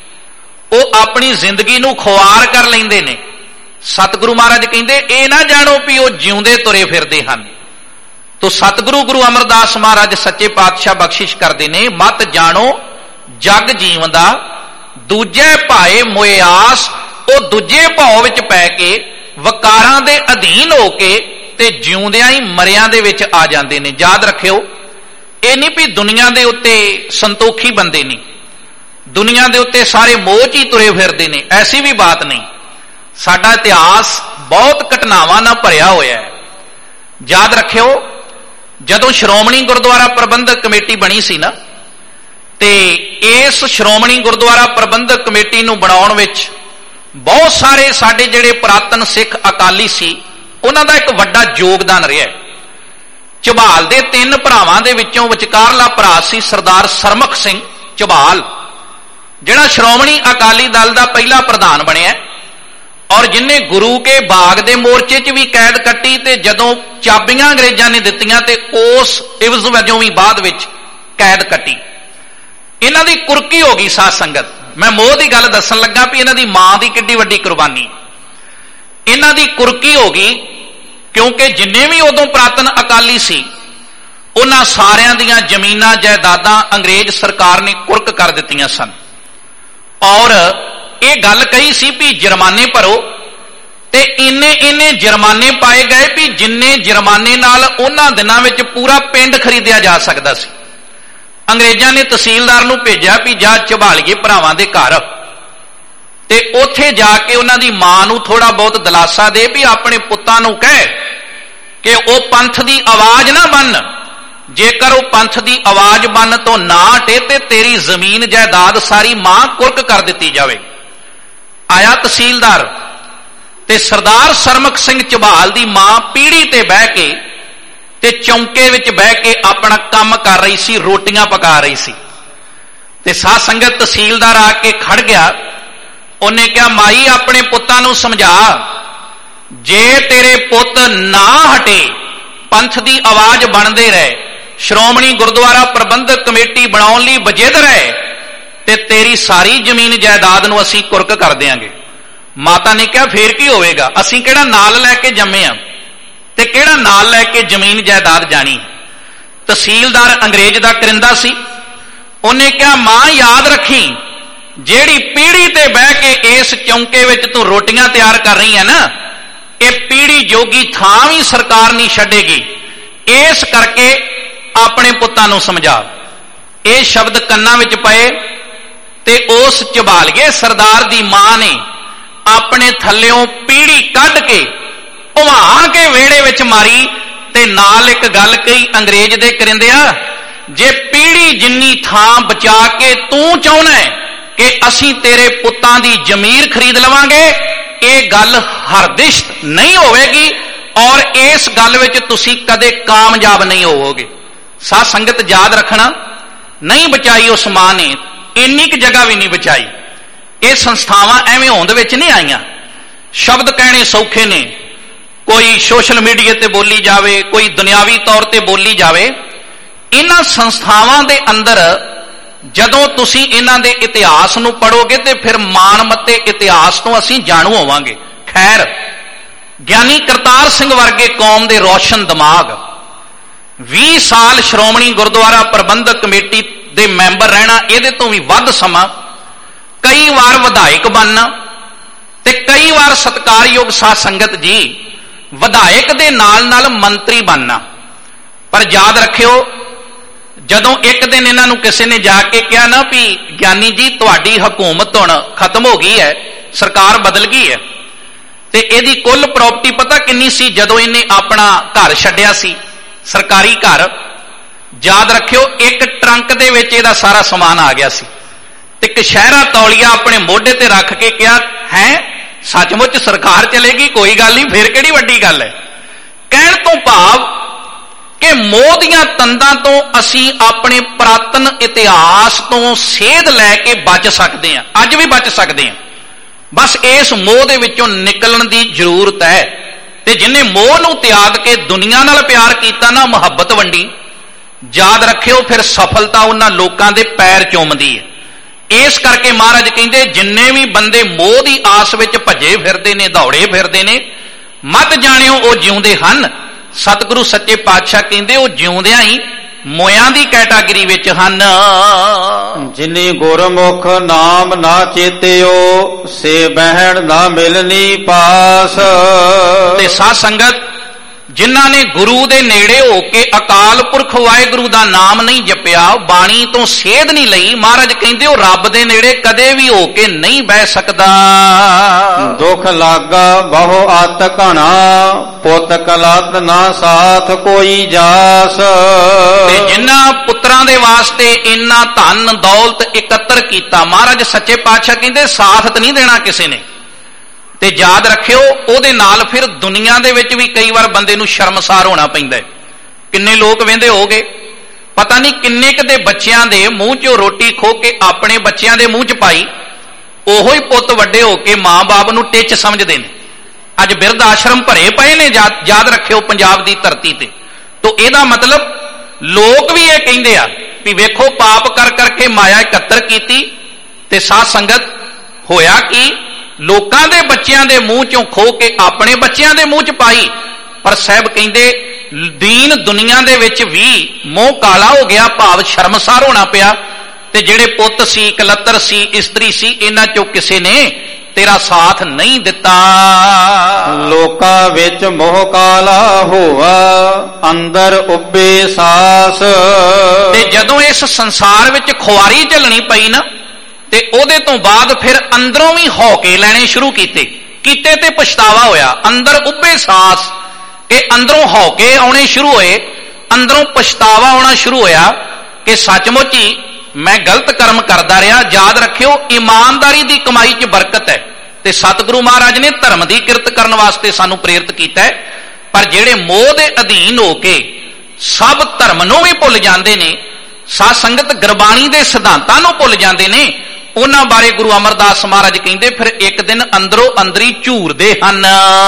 ਉਹ ਆਪਣੀ ਜ਼ਿੰਦਗੀ ਨੂੰ ਖੁਆਰ ਕਰ ਲੈਂਦੇ ਨੇ, ਸਤਿਗੁਰੂ ਮਹਾਰਾਜ ਕਹਿੰਦੇ ਇਹ ਨਾ ਜਾਣੋ ਵੀ ਉਹ ਜਿਉਂਦੇ ਤੁਰੇ ਫਿਰਦੇ ਹਨ। ਤੋ ਸਤਿਗੁਰੂ ਗੁਰੂ ਅਮਰਦਾਸ ਮਹਾਰਾਜ ਸੱਚੇ ਪਾਤਸ਼ਾਹ ਬਖਸ਼ਿਸ਼ ਕਰਦੇ ਨੇ, ਮਤ ਜਾਣੋ ਜਗ ਜੀਵਦਾ ਦੂਜੇ ਭਾਏ ਮੋਏ ਆਸ। ਉਹ ਦੂਜੇ ਭਾਉ ਵਿੱਚ ਪੈ ਕੇ ਵਕਾਰਾਂ ਦੇ ਅਧੀਨ ਹੋ ਕੇ ਤੇ ਜਿਉਂਦਿਆਂ ਹੀ ਮਰਿਆਂ ਦੇ ਵਿੱਚ ਆ ਜਾਂਦੇ ਨੇ। ਯਾਦ ਰੱਖਿਓ ਇਹ ਨਹੀਂ ਵੀ ਦੁਨੀਆ ਦੇ ਉੱਤੇ ਸੰਤੋਖੀ ਬੰਦੇ ਨਹੀਂ, ਦੁਨੀਆ ਦੇ ਉੱਤੇ ਸਾਰੇ ਮੋਹ 'ਚ ਹੀ ਤੁਰੇ ਫਿਰਦੇ ਨੇ, ਐਸੀ ਵੀ ਬਾਤ ਨਹੀਂ। ਸਾਡਾ ਇਤਿਹਾਸ ਬਹੁਤ ਘਟਨਾਵਾਂ ਨਾਲ ਭਰਿਆ ਹੋਇਆ ਹੈ। ਯਾਦ ਰੱਖਿਓ ਜਦੋਂ ਸ਼੍ਰੋਮਣੀ ਗੁਰਦੁਆਰਾ ਪ੍ਰਬੰਧਕ ਕਮੇਟੀ ਬਣੀ ਸੀ ਨਾ, ਤੇ ਇਸ ਸ਼੍ਰੋਮਣੀ ਗੁਰਦੁਆਰਾ ਪ੍ਰਬੰਧਕ ਕਮੇਟੀ ਨੂੰ ਬਣਾਉਣ ਵਿੱਚ ਬਹੁਤ ਸਾਰੇ ਸਾਡੇ ਜਿਹੜੇ ਪੁਰਾਤਨ ਸਿੱਖ ਅਕਾਲੀ ਸੀ ਉਹਨਾਂ ਦਾ ਇੱਕ ਵੱਡਾ ਯੋਗਦਾਨ ਰਿਹਾ। ਝਬਾਲ ਦੇ 3 ਭਰਾਵਾਂ ਦੇ ਵਿੱਚੋਂ ਵਿਚਕਾਰਲਾ ਭਰਾ ਸੀ ਸਰਦਾਰ ਸਰਮਖ ਸਿੰਘ ਝਬਾਲ, ਜਿਹੜਾ ਸ਼੍ਰੋਮਣੀ ਅਕਾਲੀ ਦਲ ਦਾ ਪਹਿਲਾ ਪ੍ਰਧਾਨ ਬਣਿਆ ਔਰ ਜਿਨੇ ਗੁਰੂ ਕੇ ਬਾਗ ਦੇ ਮੋਰਚੇ 'ਚ ਵੀ ਕੈਦ ਕੱਟੀ ਤੇ ਜਦੋਂ ਚਾਬੀਆਂ ਅੰਗਰੇਜ਼ਾਂ ਨੇ ਦਿੱਤੀਆਂ ਤੇ ਉਸ ਇਵਜ਼ ਵਜੋਂ ਵੀ ਬਾਅਦ ਵਿੱਚ ਕੈਦ ਕੱਟੀ। ਇਹਨਾਂ ਦੀ ਕੁਰਕੀ ਹੋ ਗਈ ਸਾਧ ਸੰਗਤ। ਮੈਂ ਮੋਹ ਦੀ ਗੱਲ ਦੱਸਣ ਲੱਗਾ ਵੀ ਇਹਨਾਂ ਦੀ ਮਾਂ ਦੀ ਕਿੱਡੀ ਵੱਡੀ ਕੁਰਬਾਨੀ। ਇਹਨਾਂ ਦੀ ਕੁਰਕੀ ਹੋ ਗਈ ਕਿਉਂਕਿ ਜਿੰਨੇ ਵੀ ਉਦੋਂ ਪੁਰਾਤਨ ਅਕਾਲੀ ਸੀ ਉਹਨਾਂ ਸਾਰਿਆਂ ਦੀਆਂ ਜ਼ਮੀਨਾਂ ਜਾਇਦਾਦਾਂ ਅੰਗਰੇਜ਼ ਸਰਕਾਰ ਨੇ ਕੁਰਕ ਕਰ ਦਿੱਤੀਆਂ ਸਨ ਔਰ ਇਹ ਗੱਲ ਕਹੀ ਸੀ ਵੀ ਜੁਰਮਾਨੇ ਭਰੋ, ਤੇ ਇੰਨੇ ਜੁਰਮਾਨੇ ਪਾਏ ਗਏ ਵੀ ਜਿੰਨੇ ਜੁਰਮਾਨੇ ਨਾਲ ਉਹਨਾਂ ਦਿਨਾਂ ਵਿੱਚ ਪੂਰਾ ਪਿੰਡ ਖਰੀਦਿਆ ਜਾ ਸਕਦਾ ਸੀ। ਅੰਗਰੇਜ਼ਾਂ ਨੇ ਤਹਿਸੀਲਦਾਰ ਨੂੰ ਭੇਜਿਆ ਵੀ ਜਾ ਝਬਾਲੀਏ ਭਰਾਵਾਂ ਦੇ ਘਰ, ਤੇ ਉੱਥੇ ਜਾ ਕੇ ਉਹਨਾਂ ਦੀ ਮਾਂ ਨੂੰ ਥੋੜਾ ਬਹੁਤ ਦਿਲਾਸਾ ਦੇ ਵੀ ਆਪਣੇ ਪੁੱਤਾਂ ਨੂੰ ਕਹਿ ਕਿ ਉਹ ਪੰਥ ਦੀ ਆਵਾਜ਼ ਨਾ ਬਣ, ਜੇਕਰ ਉਹ ਪੰਥ ਦੀ ਆਵਾਜ਼ ਬਣ ਤੋਂ ਨਾ ਹਟੇ ਤੇ ਤੇਰੀ ਜ਼ਮੀਨ ਜਾਇਦਾਦ ਸਾਰੀ ਮਾਂ ਕੁਰਕ ਕਰ ਦਿੱਤੀ ਜਾਵੇ। ਆਇਆ ਤਹਿਸੀਲਦਾਰ ਤੇ ਸਰਦਾਰ ਸਰਮਖ ਸਿੰਘ ਝਬਾਲ ਦੀ ਮਾਂ ਪੀੜੀ ਤੇ ਬਹਿ ਕੇ ਤੇ ਚੌਂਕੇ ਵਿੱਚ ਬਹਿ ਕੇ ਆਪਣਾ ਕੰਮ ਕਰ ਰਹੀ ਸੀ, ਰੋਟੀਆਂ ਪਕਾ ਰਹੀ ਸੀ। ਤੇ ਸਾਧ ਸੰਗਤ ਤਹਿਸੀਲਦਾਰ ਆ ਕੇ ਖੜ ਗਿਆ। ਉਹਨੇ ਕਿਹਾ ਮਾਈ ਆਪਣੇ ਪੁੱਤਾਂ ਨੂੰ ਸਮਝਾ, ਜੇ ਤੇਰੇ ਪੁੱਤ ਨਾ ਹਟੇ ਪੰਥ ਦੀ ਆਵਾਜ਼ ਬਣਦੇ ਰਹੇ, ਸ਼੍ਰੋਮਣੀ ਗੁਰਦੁਆਰਾ ਪ੍ਰਬੰਧਕ ਕਮੇਟੀ ਬਣਾਉਣ ਲਈ ਵਜਿੱਦ ਰਹੇ ਤੇ ਤੇਰੀ ਸਾਰੀ ਜ਼ਮੀਨ ਜਾਇਦਾਦ ਨੂੰ ਅਸੀਂ ਕੁਰਕ ਕਰ ਦਿਆਂਗੇ। ਮਾਤਾ ਨੇ ਕਿਹਾ ਫੇਰ ਕੀ ਹੋਵੇਗਾ, ਅਸੀਂ ਕਿਹੜਾ ਨਾਲ ਲੈ ਕੇ ਜੰਮੇ ਆ ਤੇ ਕਿਹੜਾ ਨਾਲ ਲੈ ਕੇ ਜ਼ਮੀਨ ਜਾਇਦਾਦ ਜਾਣੀ। ਤਹਿਸੀਲਦਾਰ ਅੰਗਰੇਜ਼ ਦਾ ਕਰਿੰਦਾ ਸੀ। ਉਹਨੇ ਕਿਹਾ ਮਾਂ ਯਾਦ ਰੱਖੀ, ਜਿਹੜੀ ਪੀੜੀ ਤੇ ਬਹਿ ਕੇ ਇਸ ਚੌਂਕੇ ਵਿੱਚ ਤੂੰ ਰੋਟੀਆਂ ਤਿਆਰ ਕਰ ਰਹੀ ਹੈ ਨਾ, ਇਹ ਪੀੜੀ ਜੋਗੀ ਥਾਂ ਵੀ ਸਰਕਾਰ ਨਹੀਂ ਛੱਡੇਗੀ, ਇਸ ਕਰਕੇ ਆਪਣੇ ਪੁੱਤਾਂ ਨੂੰ ਸਮਝਾ। ਇਹ ਸ਼ਬਦ ਕੰਨਾਂ ਵਿੱਚ ਪਏ ਤੇ ਉਸ ਝਬਾਲੀਏ ਸਰਦਾਰ ਦੀ ਮਾਂ ਨੇ ਆਪਣੇ ਥੱਲਿਓਂ ਪੀੜੀ ਕੱਢ ਕੇ ਭਵਾ ਕੇ ਵਿਹੜੇ ਵਿੱਚ ਮਾਰੀ ਤੇ ਨਾਲ ਇੱਕ ਗੱਲ ਕਹੀ ਅੰਗਰੇਜ਼ ਦੇ ਕਰਿੰਦਿਆ, ਜੇ ਪੀੜੀ ਜਿੰਨੀ ਥਾਂ ਬਚਾ ਕੇ ਤੂੰ ਚਾਹੁੰਦਾ ਕਿ ਅਸੀਂ ਤੇਰੇ ਪੁੱਤਾਂ ਦੀ ਜ਼ਮੀਰ ਖਰੀਦ ਲਵਾਂਗੇ, ਇਹ ਗੱਲ ਹਰਦਿਸ਼ ਨਹੀਂ ਹੋਵੇਗੀ ਔਰ ਇਸ ਗੱਲ ਵਿੱਚ ਤੁਸੀਂ ਕਦੇ ਕਾਮਯਾਬ ਨਹੀਂ ਹੋਵੋਗੇ। ਸਾਧ ਸੰਗਤ ਯਾਦ ਰੱਖਣਾ, ਨਹੀਂ ਬਚਾਈ ਉਸ ਮਾਂ ਨੇ, ਇੰਨੀ ਕੁ ਜਗ੍ਹਾ ਵੀ ਨਹੀਂ ਬਚਾਈ। ਇਹ ਸੰਸਥਾਵਾਂ ਐਵੇਂ ਹੋਂਦ ਵਿੱਚ ਨਹੀਂ ਆਈਆਂ। ਸ਼ਬਦ ਕਹਿਣੇ ਸੌਖੇ ਨੇ, ਕੋਈ ਸੋਸ਼ਲ ਮੀਡੀਆ ਤੇ ਬੋਲੀ ਜਾਵੇ, ਕੋਈ ਦੁਨਿਆਵੀ ਤੌਰ ਤੇ ਬੋਲੀ ਜਾਵੇ। ਇਹਨਾਂ ਸੰਸਥਾਵਾਂ ਦੇ ਅੰਦਰ ਜਦੋਂ ਤੁਸੀਂ ਇਹਨਾਂ ਦੇ ਇਤਿਹਾਸ ਨੂੰ ਪੜ੍ਹੋਗੇ ਤੇ ਫਿਰ ਮਾਣਮੱਤੇ ਇਤਿਹਾਸ ਤੋਂ ਅਸੀਂ ਜਾਣੂ ਹੋਵਾਂਗੇ। ਖੈਰ, ਗਿਆਨੀ ਕਰਤਾਰ ਸਿੰਘ ਵਰਗੇ ਕੌਮ ਦੇ ਰੋਸ਼ਨ ਦਿਮਾਗ 20 ਸਾਲ ਸ਼੍ਰੋਮਣੀ ਗੁਰਦੁਆਰਾ ਪ੍ਰਬੰਧਕ ਕਮੇਟੀ ਦੇ ਮੈਂਬਰ ਰਹਿਣਾ, ਇਹਦੇ ਤੋਂ ਵੀ ਵੱਧ ਸਮਾਂ, ਕਈ ਵਾਰ ਵਿਧਾਇਕ ਬਣਨਾ ਤੇ ਕਈ ਵਾਰ ਸਤਿਕਾਰਯੋਗ ਸਾਧ ਸੰਗਤ ਜੀ ਵਿਧਾਇਕ ਦੇ ਨਾਲ ਨਾਲ ਮੰਤਰੀ ਬਣਨਾ। ਪਰ ਯਾਦ ਰੱਖਿਓ, ਜਦੋਂ ਇੱਕ ਦਿਨ ਇਹਨਾਂ ਨੂੰ ਕਿਸੇ ਨੇ ਜਾ ਕੇ ਕਿਹਾ ਨਾ ਵੀ ਗਿਆਨੀ ਜੀ ਤੁਹਾਡੀ ਹਕੂਮਤ ਹੁਣ ਖਤਮ ਹੋ ਗਈ ਹੈ, ਸਰਕਾਰ ਬਦਲ ਗਈ ਹੈ, ਤੇ ਇਹਦੀ ਕੁੱਲ ਪ੍ਰਾਪਰਟੀ ਪਤਾ ਕਿੰਨੀ ਸੀ ਜਦੋਂ ਇਹਨੇ ਆਪਣਾ ਘਰ ਛੱਡਿਆ ਸੀ, ਸਰਕਾਰੀ ਘਰ? ਯਾਦ ਰੱਖਿਓ, ਇੱਕ ਟਰੰਕ ਦੇ ਵਿੱਚ ਇਹਦਾ ਸਾਰਾ ਸਮਾਨ ਆ ਗਿਆ ਸੀ ਤੇ ਕਸ਼ਹਿਰਾ ਤੌਲੀਆ ਆਪਣੇ ਮੋਢੇ ਤੇ ਰੱਖ ਕੇ ਕਿਹਾ, ਹੈ ਸੱਚਮੁੱਚ ਸਰਕਾਰ ਚਲੇਗੀ, ਕੋਈ ਗੱਲ ਨਹੀਂ, ਫਿਰ ਕਿਹੜੀ ਵੱਡੀ ਗੱਲ ਹੈ। ਕਹਿਣ ਤੋਂ ਭਾਵ ਕਿ ਮੋਹ ਦੀਆਂ ਤੰਦਾਂ ਤੋਂ ਅਸੀਂ ਆਪਣੇ ਪੁਰਾਤਨ ਇਤਿਹਾਸ ਤੋਂ ਸੇਧ ਲੈ ਕੇ ਬਚ ਸਕਦੇ ਹਾਂ, ਅੱਜ ਵੀ ਬਚ ਸਕਦੇ ਹਾਂ। ਬਸ ਇਸ ਮੋਹ ਦੇ ਵਿੱਚੋਂ ਨਿਕਲਣ ਦੀ ਜ਼ਰੂਰਤ ਹੈ। ਤੇ ਜਿਹਨੇ ਮੋਹ ਨੂੰ ਤਿਆਗ ਕੇ ਦੁਨੀਆ ਨਾਲ ਪਿਆਰ ਕੀਤਾ ਨਾ, ਮੁਹੱਬਤ ਵੰਡੀ, ਯਾਦ ਰੱਖਿਓ ਫਿਰ ਸਫਲਤਾ ਉਹਨਾਂ ਲੋਕਾਂ ਦੇ ਪੈਰ ਚੁੰਮਦੀ ਹੈ। ਇਸ ਕਰਕੇ ਮਹਾਰਾਜ ਕਹਿੰਦੇ ਜਿੰਨੇ ਵੀ ਬੰਦੇ ਮੋਹ ਦੀ ਆਸ ਵਿੱਚ ਭੱਜੇ ਫਿਰਦੇ ਨੇ, ਦੌੜੇ ਫਿਰਦੇ ਨੇ, ਮਤ ਜਾਣਿਓ ਉਹ ਜਿਉਂਦੇ ਹਨ। ਸਤਿਗੁਰੂ ਸੱਚੇ ਪਾਤਸ਼ਾਹ ਕਹਿੰਦੇ ਉਹ ਜਿਉਂਦਿਆਂ ਹੀ ਮੋਇਆਂ ਦੀ ਕੈਟਾਗਰੀ ਵਿੱਚ ਹਨ। ਜਿਨੀ ਗੁਰਮੁਖ ਨਾਮ ਨਾ ਚੇਤਿਓ, ਸੇ ਬਹਿਣ ਨਾ ਮਿਲਨੀ ਪਾਸ। ਤੇ ਸਾਧ ਸੰਗਤ, ਜਿਨ੍ਹਾਂ ਨੇ ਗੁਰੂ ਦੇ ਨੇੜੇ ਹੋ ਕੇ ਅਕਾਲ ਪੁਰਖ ਵਾਹਿਗੁਰੂ ਦਾ ਨਾਮ ਨਹੀਂ ਜਪਿਆ, ਬਾਣੀ ਤੋਂ ਸੇਧ ਨਹੀਂ ਲਈ, ਮਹਾਰਾਜ ਕਹਿੰਦੇ ਉਹ ਰੱਬ ਦੇ ਨੇੜੇ ਕਦੇ ਵੀ ਹੋ ਕੇ ਨਹੀਂ ਬਹਿ ਸਕਦਾ। ਦੁਖ ਲਾਗਾ ਬਹੁ ਅਤ ਘਣਾ, ਪੁੱਤ ਕਲਤ ਨਾ ਸਾਥ ਕੋਈ ਜਾਸ। ਤੇ ਜਿਨ੍ਹਾਂ ਪੁੱਤਰਾਂ ਦੇ ਵਾਸਤੇ ਇੰਨਾ ਧਨ ਦੌਲਤ ਇਕੱਤਰ ਕੀਤਾ, ਮਹਾਰਾਜ ਸੱਚੇ ਪਾਤਸ਼ਾਹ ਕਹਿੰਦੇ ਸਾਥ ਤਾਂ ਨਹੀਂ ਦੇਣਾ ਕਿਸੇ ਨੇ। ਤੇ ਯਾਦ ਰੱਖਿਓ ਉਹਦੇ ਨਾਲ ਫਿਰ ਦੁਨੀਆ ਦੇ ਵਿੱਚ ਵੀ ਕਈ ਵਾਰ ਬੰਦੇ ਨੂੰ ਸ਼ਰਮਸਾਰ ਹੋਣਾ ਪੈਂਦਾ ਹੈ। ਕਿੰਨੇ ਲੋਕ ਵਹਿੰਦੇ ਹੋਗੇ, ਪਤਾ ਨਹੀਂ ਕਿੰਨੇ ਕੁ ਦੇ ਬੱਚਿਆਂ ਦੇ ਮੂੰਹ 'ਚੋਂ ਰੋਟੀ ਖੋ ਕੇ ਆਪਣੇ ਬੱਚਿਆਂ ਦੇ ਮੂੰਹ 'ਚ ਪਾਈ, ਉਹੋ ਹੀ ਪੁੱਤ ਵੱਡੇ ਹੋ ਕੇ ਮਾਂ-ਬਾਪ ਨੂੰ ਟਿੱਚ ਸਮਝਦੇ ਨੇ। ਅੱਜ ਬਿਰਧ ਆਸ਼ਰਮ ਭਰੇ ਪਏ ਨੇ, ਯਾਦ ਰੱਖਿਓ ਪੰਜਾਬ ਦੀ ਧਰਤੀ ਤੇ। ਤੋ ਇਹਦਾ ਮਤਲਬ ਲੋਕ ਵੀ ਇਹ ਕਹਿੰਦੇ ਆ ਵੀ ਵੇਖੋ ਪਾਪ ਕਰ ਕਰਕੇ ਮਾਇਆ ਇਕੱਤਰ ਕੀਤੀ। ਤੇ ਸਾਧ ਸੰਗਤ ਹੋਇਆ ਕੀ, ਲੋਕਾਂ ਦੇ ਬੱਚਿਆਂ ਦੇ ਮੂੰਹ ਚੋਂ ਖੋ ਕੇ ਆਪਣੇ ਬੱਚਿਆਂ ਦੇ ਮੂੰਹ 'ਚ ਪਾਈ। ਪਰ ਸਾਹਿਬ ਕਹਿੰਦੇ ਦੀਨ ਦੁਨੀਆ ਦੇ ਵਿੱਚ ਵੀ ਮੋਹ ਕਾਲਾ ਹੋ ਗਿਆ, ਭਾਵ ਸ਼ਰਮਸਾਰ ਹੋਣਾ ਪਿਆ। ਤੇ ਜਿਹੜੇ ਪੁੱਤ ਸੀ, ਕਲੱਤਰ ਸੀ, ਇਸਤਰੀ ਸੀ, ਇਹਨਾਂ ਚੋਂ ਕਿਸੇ ਨੇ ਤੇਰਾ ਸਾਥ ਨਹੀਂ ਦਿੱਤਾ। ਲੋਕਾਂ ਵਿੱਚ ਮੋਹ ਕਾਲਾ ਹੋਆ, ਅੰਦਰ ਉੱਬੇ ਸਾਸ। ਤੇ ਜਦੋਂ ਇਸ ਸੰਸਾਰ ਵਿੱਚ ਖੁਆਰੀ ਝੱਲਣੀ ਪਈ ਨਾ, ਤੇ ਉਹਦੇ ਤੋਂ ਬਾਅਦ ਫਿਰ ਅੰਦਰੋਂ ਵੀ ਹੌਕੇ ਲੈਣੇ ਸ਼ੁਰੂ ਕੀਤੇ ਤੇ ਪਛਤਾਵਾ ਹੋਇਆ। ਅੰਦਰ ਉੱਭੇ ਸਾਸ, ਕਿ ਅੰਦਰੋਂ ਹੌਕੇ ਆਉਣੇ ਸ਼ੁਰੂ ਹੋਏ, ਅੰਦਰੋਂ ਪਛਤਾਵਾ ਆਉਣਾ ਸ਼ੁਰੂ ਹੋਇਆ ਕਿ ਸੱਚਮੁੱਚ ਹੀ ਮੈਂ ਗਲਤ ਕਰਮ ਕਰਦਾ ਰਿਹਾ। ਯਾਦ ਰੱਖਿਓ ਇਮਾਨਦਾਰੀ ਦੀ ਕਮਾਈ 'ਚ ਬਰਕਤ ਹੈ। ਤੇ ਸਤਿਗੁਰੂ ਮਹਾਰਾਜ ਨੇ ਧਰਮ ਦੀ ਕਿਰਤ ਕਰਨ ਵਾਸਤੇ ਸਾਨੂੰ ਪ੍ਰੇਰਿਤ ਕੀਤਾ ਹੈ। ਪਰ ਜਿਹੜੇ ਮੋਹ ਦੇ ਅਧੀਨ ਹੋ ਕੇ ਸਭ ਧਰਮ ਨੂੰ ਵੀ ਭੁੱਲ ਜਾਂਦੇ ਨੇ, ਸਾਧ ਸੰਗਤ ਗੁਰਬਾਣੀ ਦੇ ਸਿਧਾਂਤਾਂ ਨੂੰ ਭੁੱਲ ਜਾਂਦੇ ਨੇ, ਉਹਨਾਂ ਬਾਰੇ ਗੁਰੂ ਅਮਰਦਾਸ ਮਹਾਰਾਜ ਕਹਿੰਦੇ ਫਿਰ ਇੱਕ ਦਿਨ ਅੰਦਰੋਂ ਅੰਦਰੀ ਝੂਰਦੇ ਹਨ।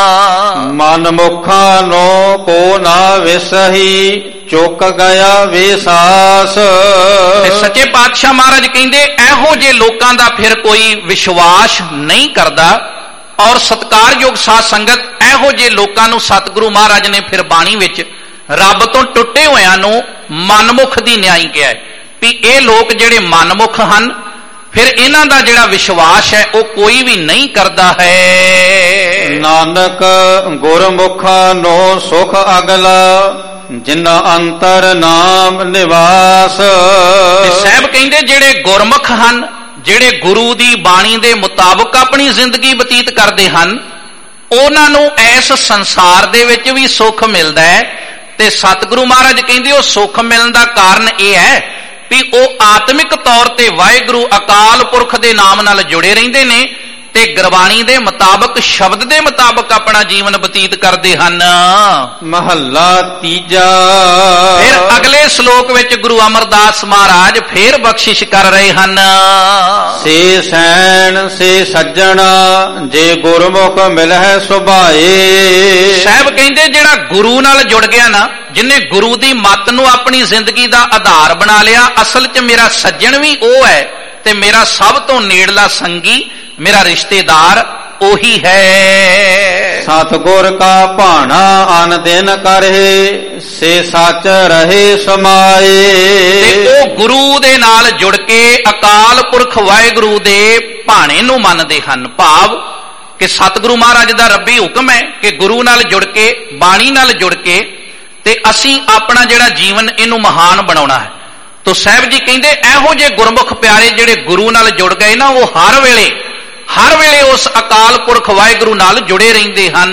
ਮਨ ਮੁਖਾਂ ਨੋ ਕੋ ਨਾ ਵਿਸਹੀ, ਚੁੱਕ ਗਿਆ ਵਿਸਾਸ। ਤੇ ਸੱਚੇ ਪਾਤਸ਼ਾਹ ਮਹਾਰਾਜ ਕਹਿੰਦੇ ਇਹੋ ਜਿਹੇ ਲੋਕਾਂ ਦਾ ਫਿਰ ਕੋਈ ਵਿਸ਼ਵਾਸ ਨਹੀਂ ਕਰਦਾ। ਔਰ ਸਤਿਕਾਰਯੋਗ ਸਾਧ ਸੰਗਤ, ਇਹੋ ਜਿਹੇ ਲੋਕਾਂ ਨੂੰ ਸਤਿਗੁਰੂ ਮਹਾਰਾਜ ਨੇ ਫਿਰ ਬਾਣੀ ਵਿੱਚ ਰੱਬ ਤੋਂ ਟੁੱਟੇ ਹੋਇਆਂ ਨੂੰ ਮਨਮੁਖ ਦੀ ਨਿਆਈ ਕਿਹਾ ਵੀ ਇਹ ਲੋਕ ਜਿਹੜੇ ਮਨਮੁਖ ਹਨ, ਫਿਰ ਇਹਨਾਂ ਦਾ ਜਿਹੜਾ ਵਿਸ਼ਵਾਸ ਹੈ ਉਹ ਕੋਈ ਵੀ ਨਹੀਂ ਕਰਦਾ ਹੈ। ਨਾਨਕ ਗੁਰਮੁਖਾਂ ਨੋ ਸੁਖ ਅਗਲਾ, ਜਿਨ੍ਹਾਂ ਅੰਤਰ ਨਾਮ ਨਿਵਾਸ। ਤੇ ਸਾਹਿਬ ਕਹਿੰਦੇ ਜਿਹੜੇ ਗੁਰਮੁਖ ਹਨ, ਜਿਹੜੇ ਗੁਰੂ ਦੀ ਬਾਣੀ ਦੇ ਮੁਤਾਬਕ ਆਪਣੀ ਜ਼ਿੰਦਗੀ ਬਤੀਤ ਕਰਦੇ ਹਨ, ਉਹਨਾਂ ਨੂੰ ਇਸ ਸੰਸਾਰ ਦੇ ਵਿੱਚ ਵੀ ਸੁੱਖ ਮਿਲਦਾ ਹੈ। ਤੇ ਸਤਿਗੁਰੂ ਮਹਾਰਾਜ ਕਹਿੰਦੇ ਉਹ ਸੁੱਖ ਮਿਲਣ ਦਾ ਕਾਰਨ ਇਹ ਹੈ ਵੀ ਉਹ ਆਤਮਿਕ ਤੌਰ ਤੇ ਵਾਹਿਗੁਰੂ ਅਕਾਲ ਪੁਰਖ ਦੇ ਨਾਮ ਨਾਲ ਜੁੜੇ ਰਹਿੰਦੇ ਨੇ ਤੇ ਗੁਰਬਾਣੀ ਦੇ ਮੁਤਾਬਕ, ਸ਼ਬਦ ਦੇ ਮੁਤਾਬਕ ਆਪਣਾ ਜੀਵਨ ਬਤੀਤ ਕਰਦੇ ਹਨ। ਮਹੱਲਾ ਤੀਜਾ। ਫਿਰ ਅਗਲੇ ਸ਼ਲੋਕ ਵਿੱਚ ਗੁਰੂ ਅਮਰਦਾਸ ਮਹਾਰਾਜ ਫੇਰ ਬਖਸ਼ਿਸ਼ ਕਰ ਰਹੇ ਹਨ। ਸੇ ਸੈਣ ਸੇ ਸੱਜਣਾ, ਜੇ ਗੁਰਮੁਖ ਮਿਲਹਿ ਸੁਭਾਏ। ਸਾਹਿਬ ਕਹਿੰਦੇ ਜਿਹੜਾ ਗੁਰੂ ਨਾਲ ਜੁੜ ਗਿਆ ਨਾ, ਜਿਹਨੇ ਗੁਰੂ ਦੀ ਮੱਤ ਨੂੰ ਆਪਣੀ ਜ਼ਿੰਦਗੀ ਦਾ ਆਧਾਰ ਬਣਾ ਲਿਆ, ਅਸਲ 'ਚ ਮੇਰਾ ਸੱਜਣ ਵੀ ਉਹ ਹੈ ਤੇ ਮੇਰਾ ਸਭ ਤੋਂ ਨੇੜਲਾ ਸੰਗੀ, ਮੇਰਾ ਰਿਸ਼ਤੇਦਾਰ ਉਹੀ ਹੈ। ਸਤਿਗੁਰ ਕਾ ਭਾਣਾ ਅਨ ਦਿਨ ਕਰਹਿ, ਸੇ ਸੱਚ ਰਹੇ ਸਮਾਏ। ਤੇ ਉਹ ਗੁਰੂ ਦੇ ਨਾਲ ਜੁੜ ਕੇ ਅਕਾਲ ਪੁਰਖ ਵਾਹਿਗੁਰੂ ਦੇ ਭਾਣੇ ਨੂੰ ਮੰਨਦੇ ਹਨ। ਭਾਵ ਕਿ ਸਤਿਗੁਰੂ ਮਹਾਰਾਜ ਦਾ ਰੱਬੀ ਹੁਕਮ ਹੈ ਕਿ ਗੁਰੂ ਨਾਲ ਜੁੜ ਕੇ, ਬਾਣੀ ਨਾਲ ਜੁੜ ਕੇ ਤੇ ਅਸੀਂ ਆਪਣਾ ਜਿਹੜਾ ਜੀਵਨ ਇਹਨੂੰ ਮਹਾਨ ਬਣਾਉਣਾ ਹੈ। ਤੋ ਸਾਹਿਬ ਜੀ ਕਹਿੰਦੇ ਇਹੋ ਜਿਹੇ ਗੁਰਮੁਖ ਪਿਆਰੇ ਜਿਹੜੇ ਗੁਰੂ ਨਾਲ ਜੁੜ ਗਏ ਨਾ, ਉਹ ਹਰ ਵੇਲੇ ਉਸ ਅਕਾਲ ਪੁਰਖ ਵਾਹਿਗੁਰੂ ਨਾਲ ਜੁੜੇ ਰਹਿੰਦੇ ਹਨ।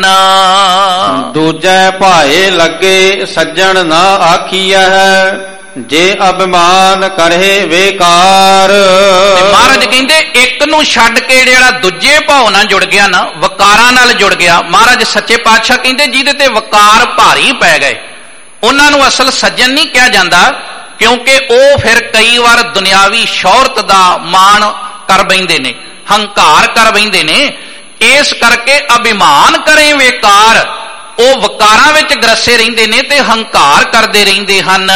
ਦੂਜੇ ਭਾਏ ਲੱਗੇ ਸੱਜਣ ਨਾ ਆਖੀਐ, ਜੇ ਅਭਿਮਾਨ ਕਰਹਿ ਵੇਕਾਰ। ਮਹਾਰਾਜ ਕਹਿੰਦੇ ਇੱਕ ਨੂੰ ਛੱਡ ਕੇ ਜਿਹੜਾ ਦੂਜੇ ਭਾਉ ਨਾਲ ਜੁੜ ਗਿਆ ਨਾ, ਵਕਾਰਾਂ ਨਾਲ ਜੁੜ ਗਿਆ, ਮਹਾਰਾਜ ਸੱਚੇ ਪਾਤਸ਼ਾਹ ਕਹਿੰਦੇ ਜਿਹਦੇ ਤੇ ਵਕਾਰ ਭਾਰੀ ਪੈ ਗਏ, ਉਹਨਾਂ ਨੂੰ ਅਸਲ ਸੱਜਣ ਨਹੀਂ ਕਿਹਾ ਜਾਂਦਾ, ਕਿਉਂਕਿ ਉਹ ਫਿਰ ਕਈ ਵਾਰ ਦੁਨਿਆਵੀ ਸ਼ੌਹਰਤ ਦਾ ਮਾਣ ਕਰ ਬੈਂਦੇ ਨੇ, ਹੰਕਾਰ ਕਰ ਬੈਂਦੇ ਨੇ। ਇਸ ਕਰਕੇ ਅਭਿਮਾਨ ਕਰੇ ਵੇਕਾਰ, ਉਹ ਵਕਾਰਾਂ ਵਿੱਚ ਗਰਸੇ ਰਹਿੰਦੇ ਨੇ ਤੇ ਹੰਕਾਰ ਕਰਦੇ ਰਹਿੰਦੇ ਹਨ।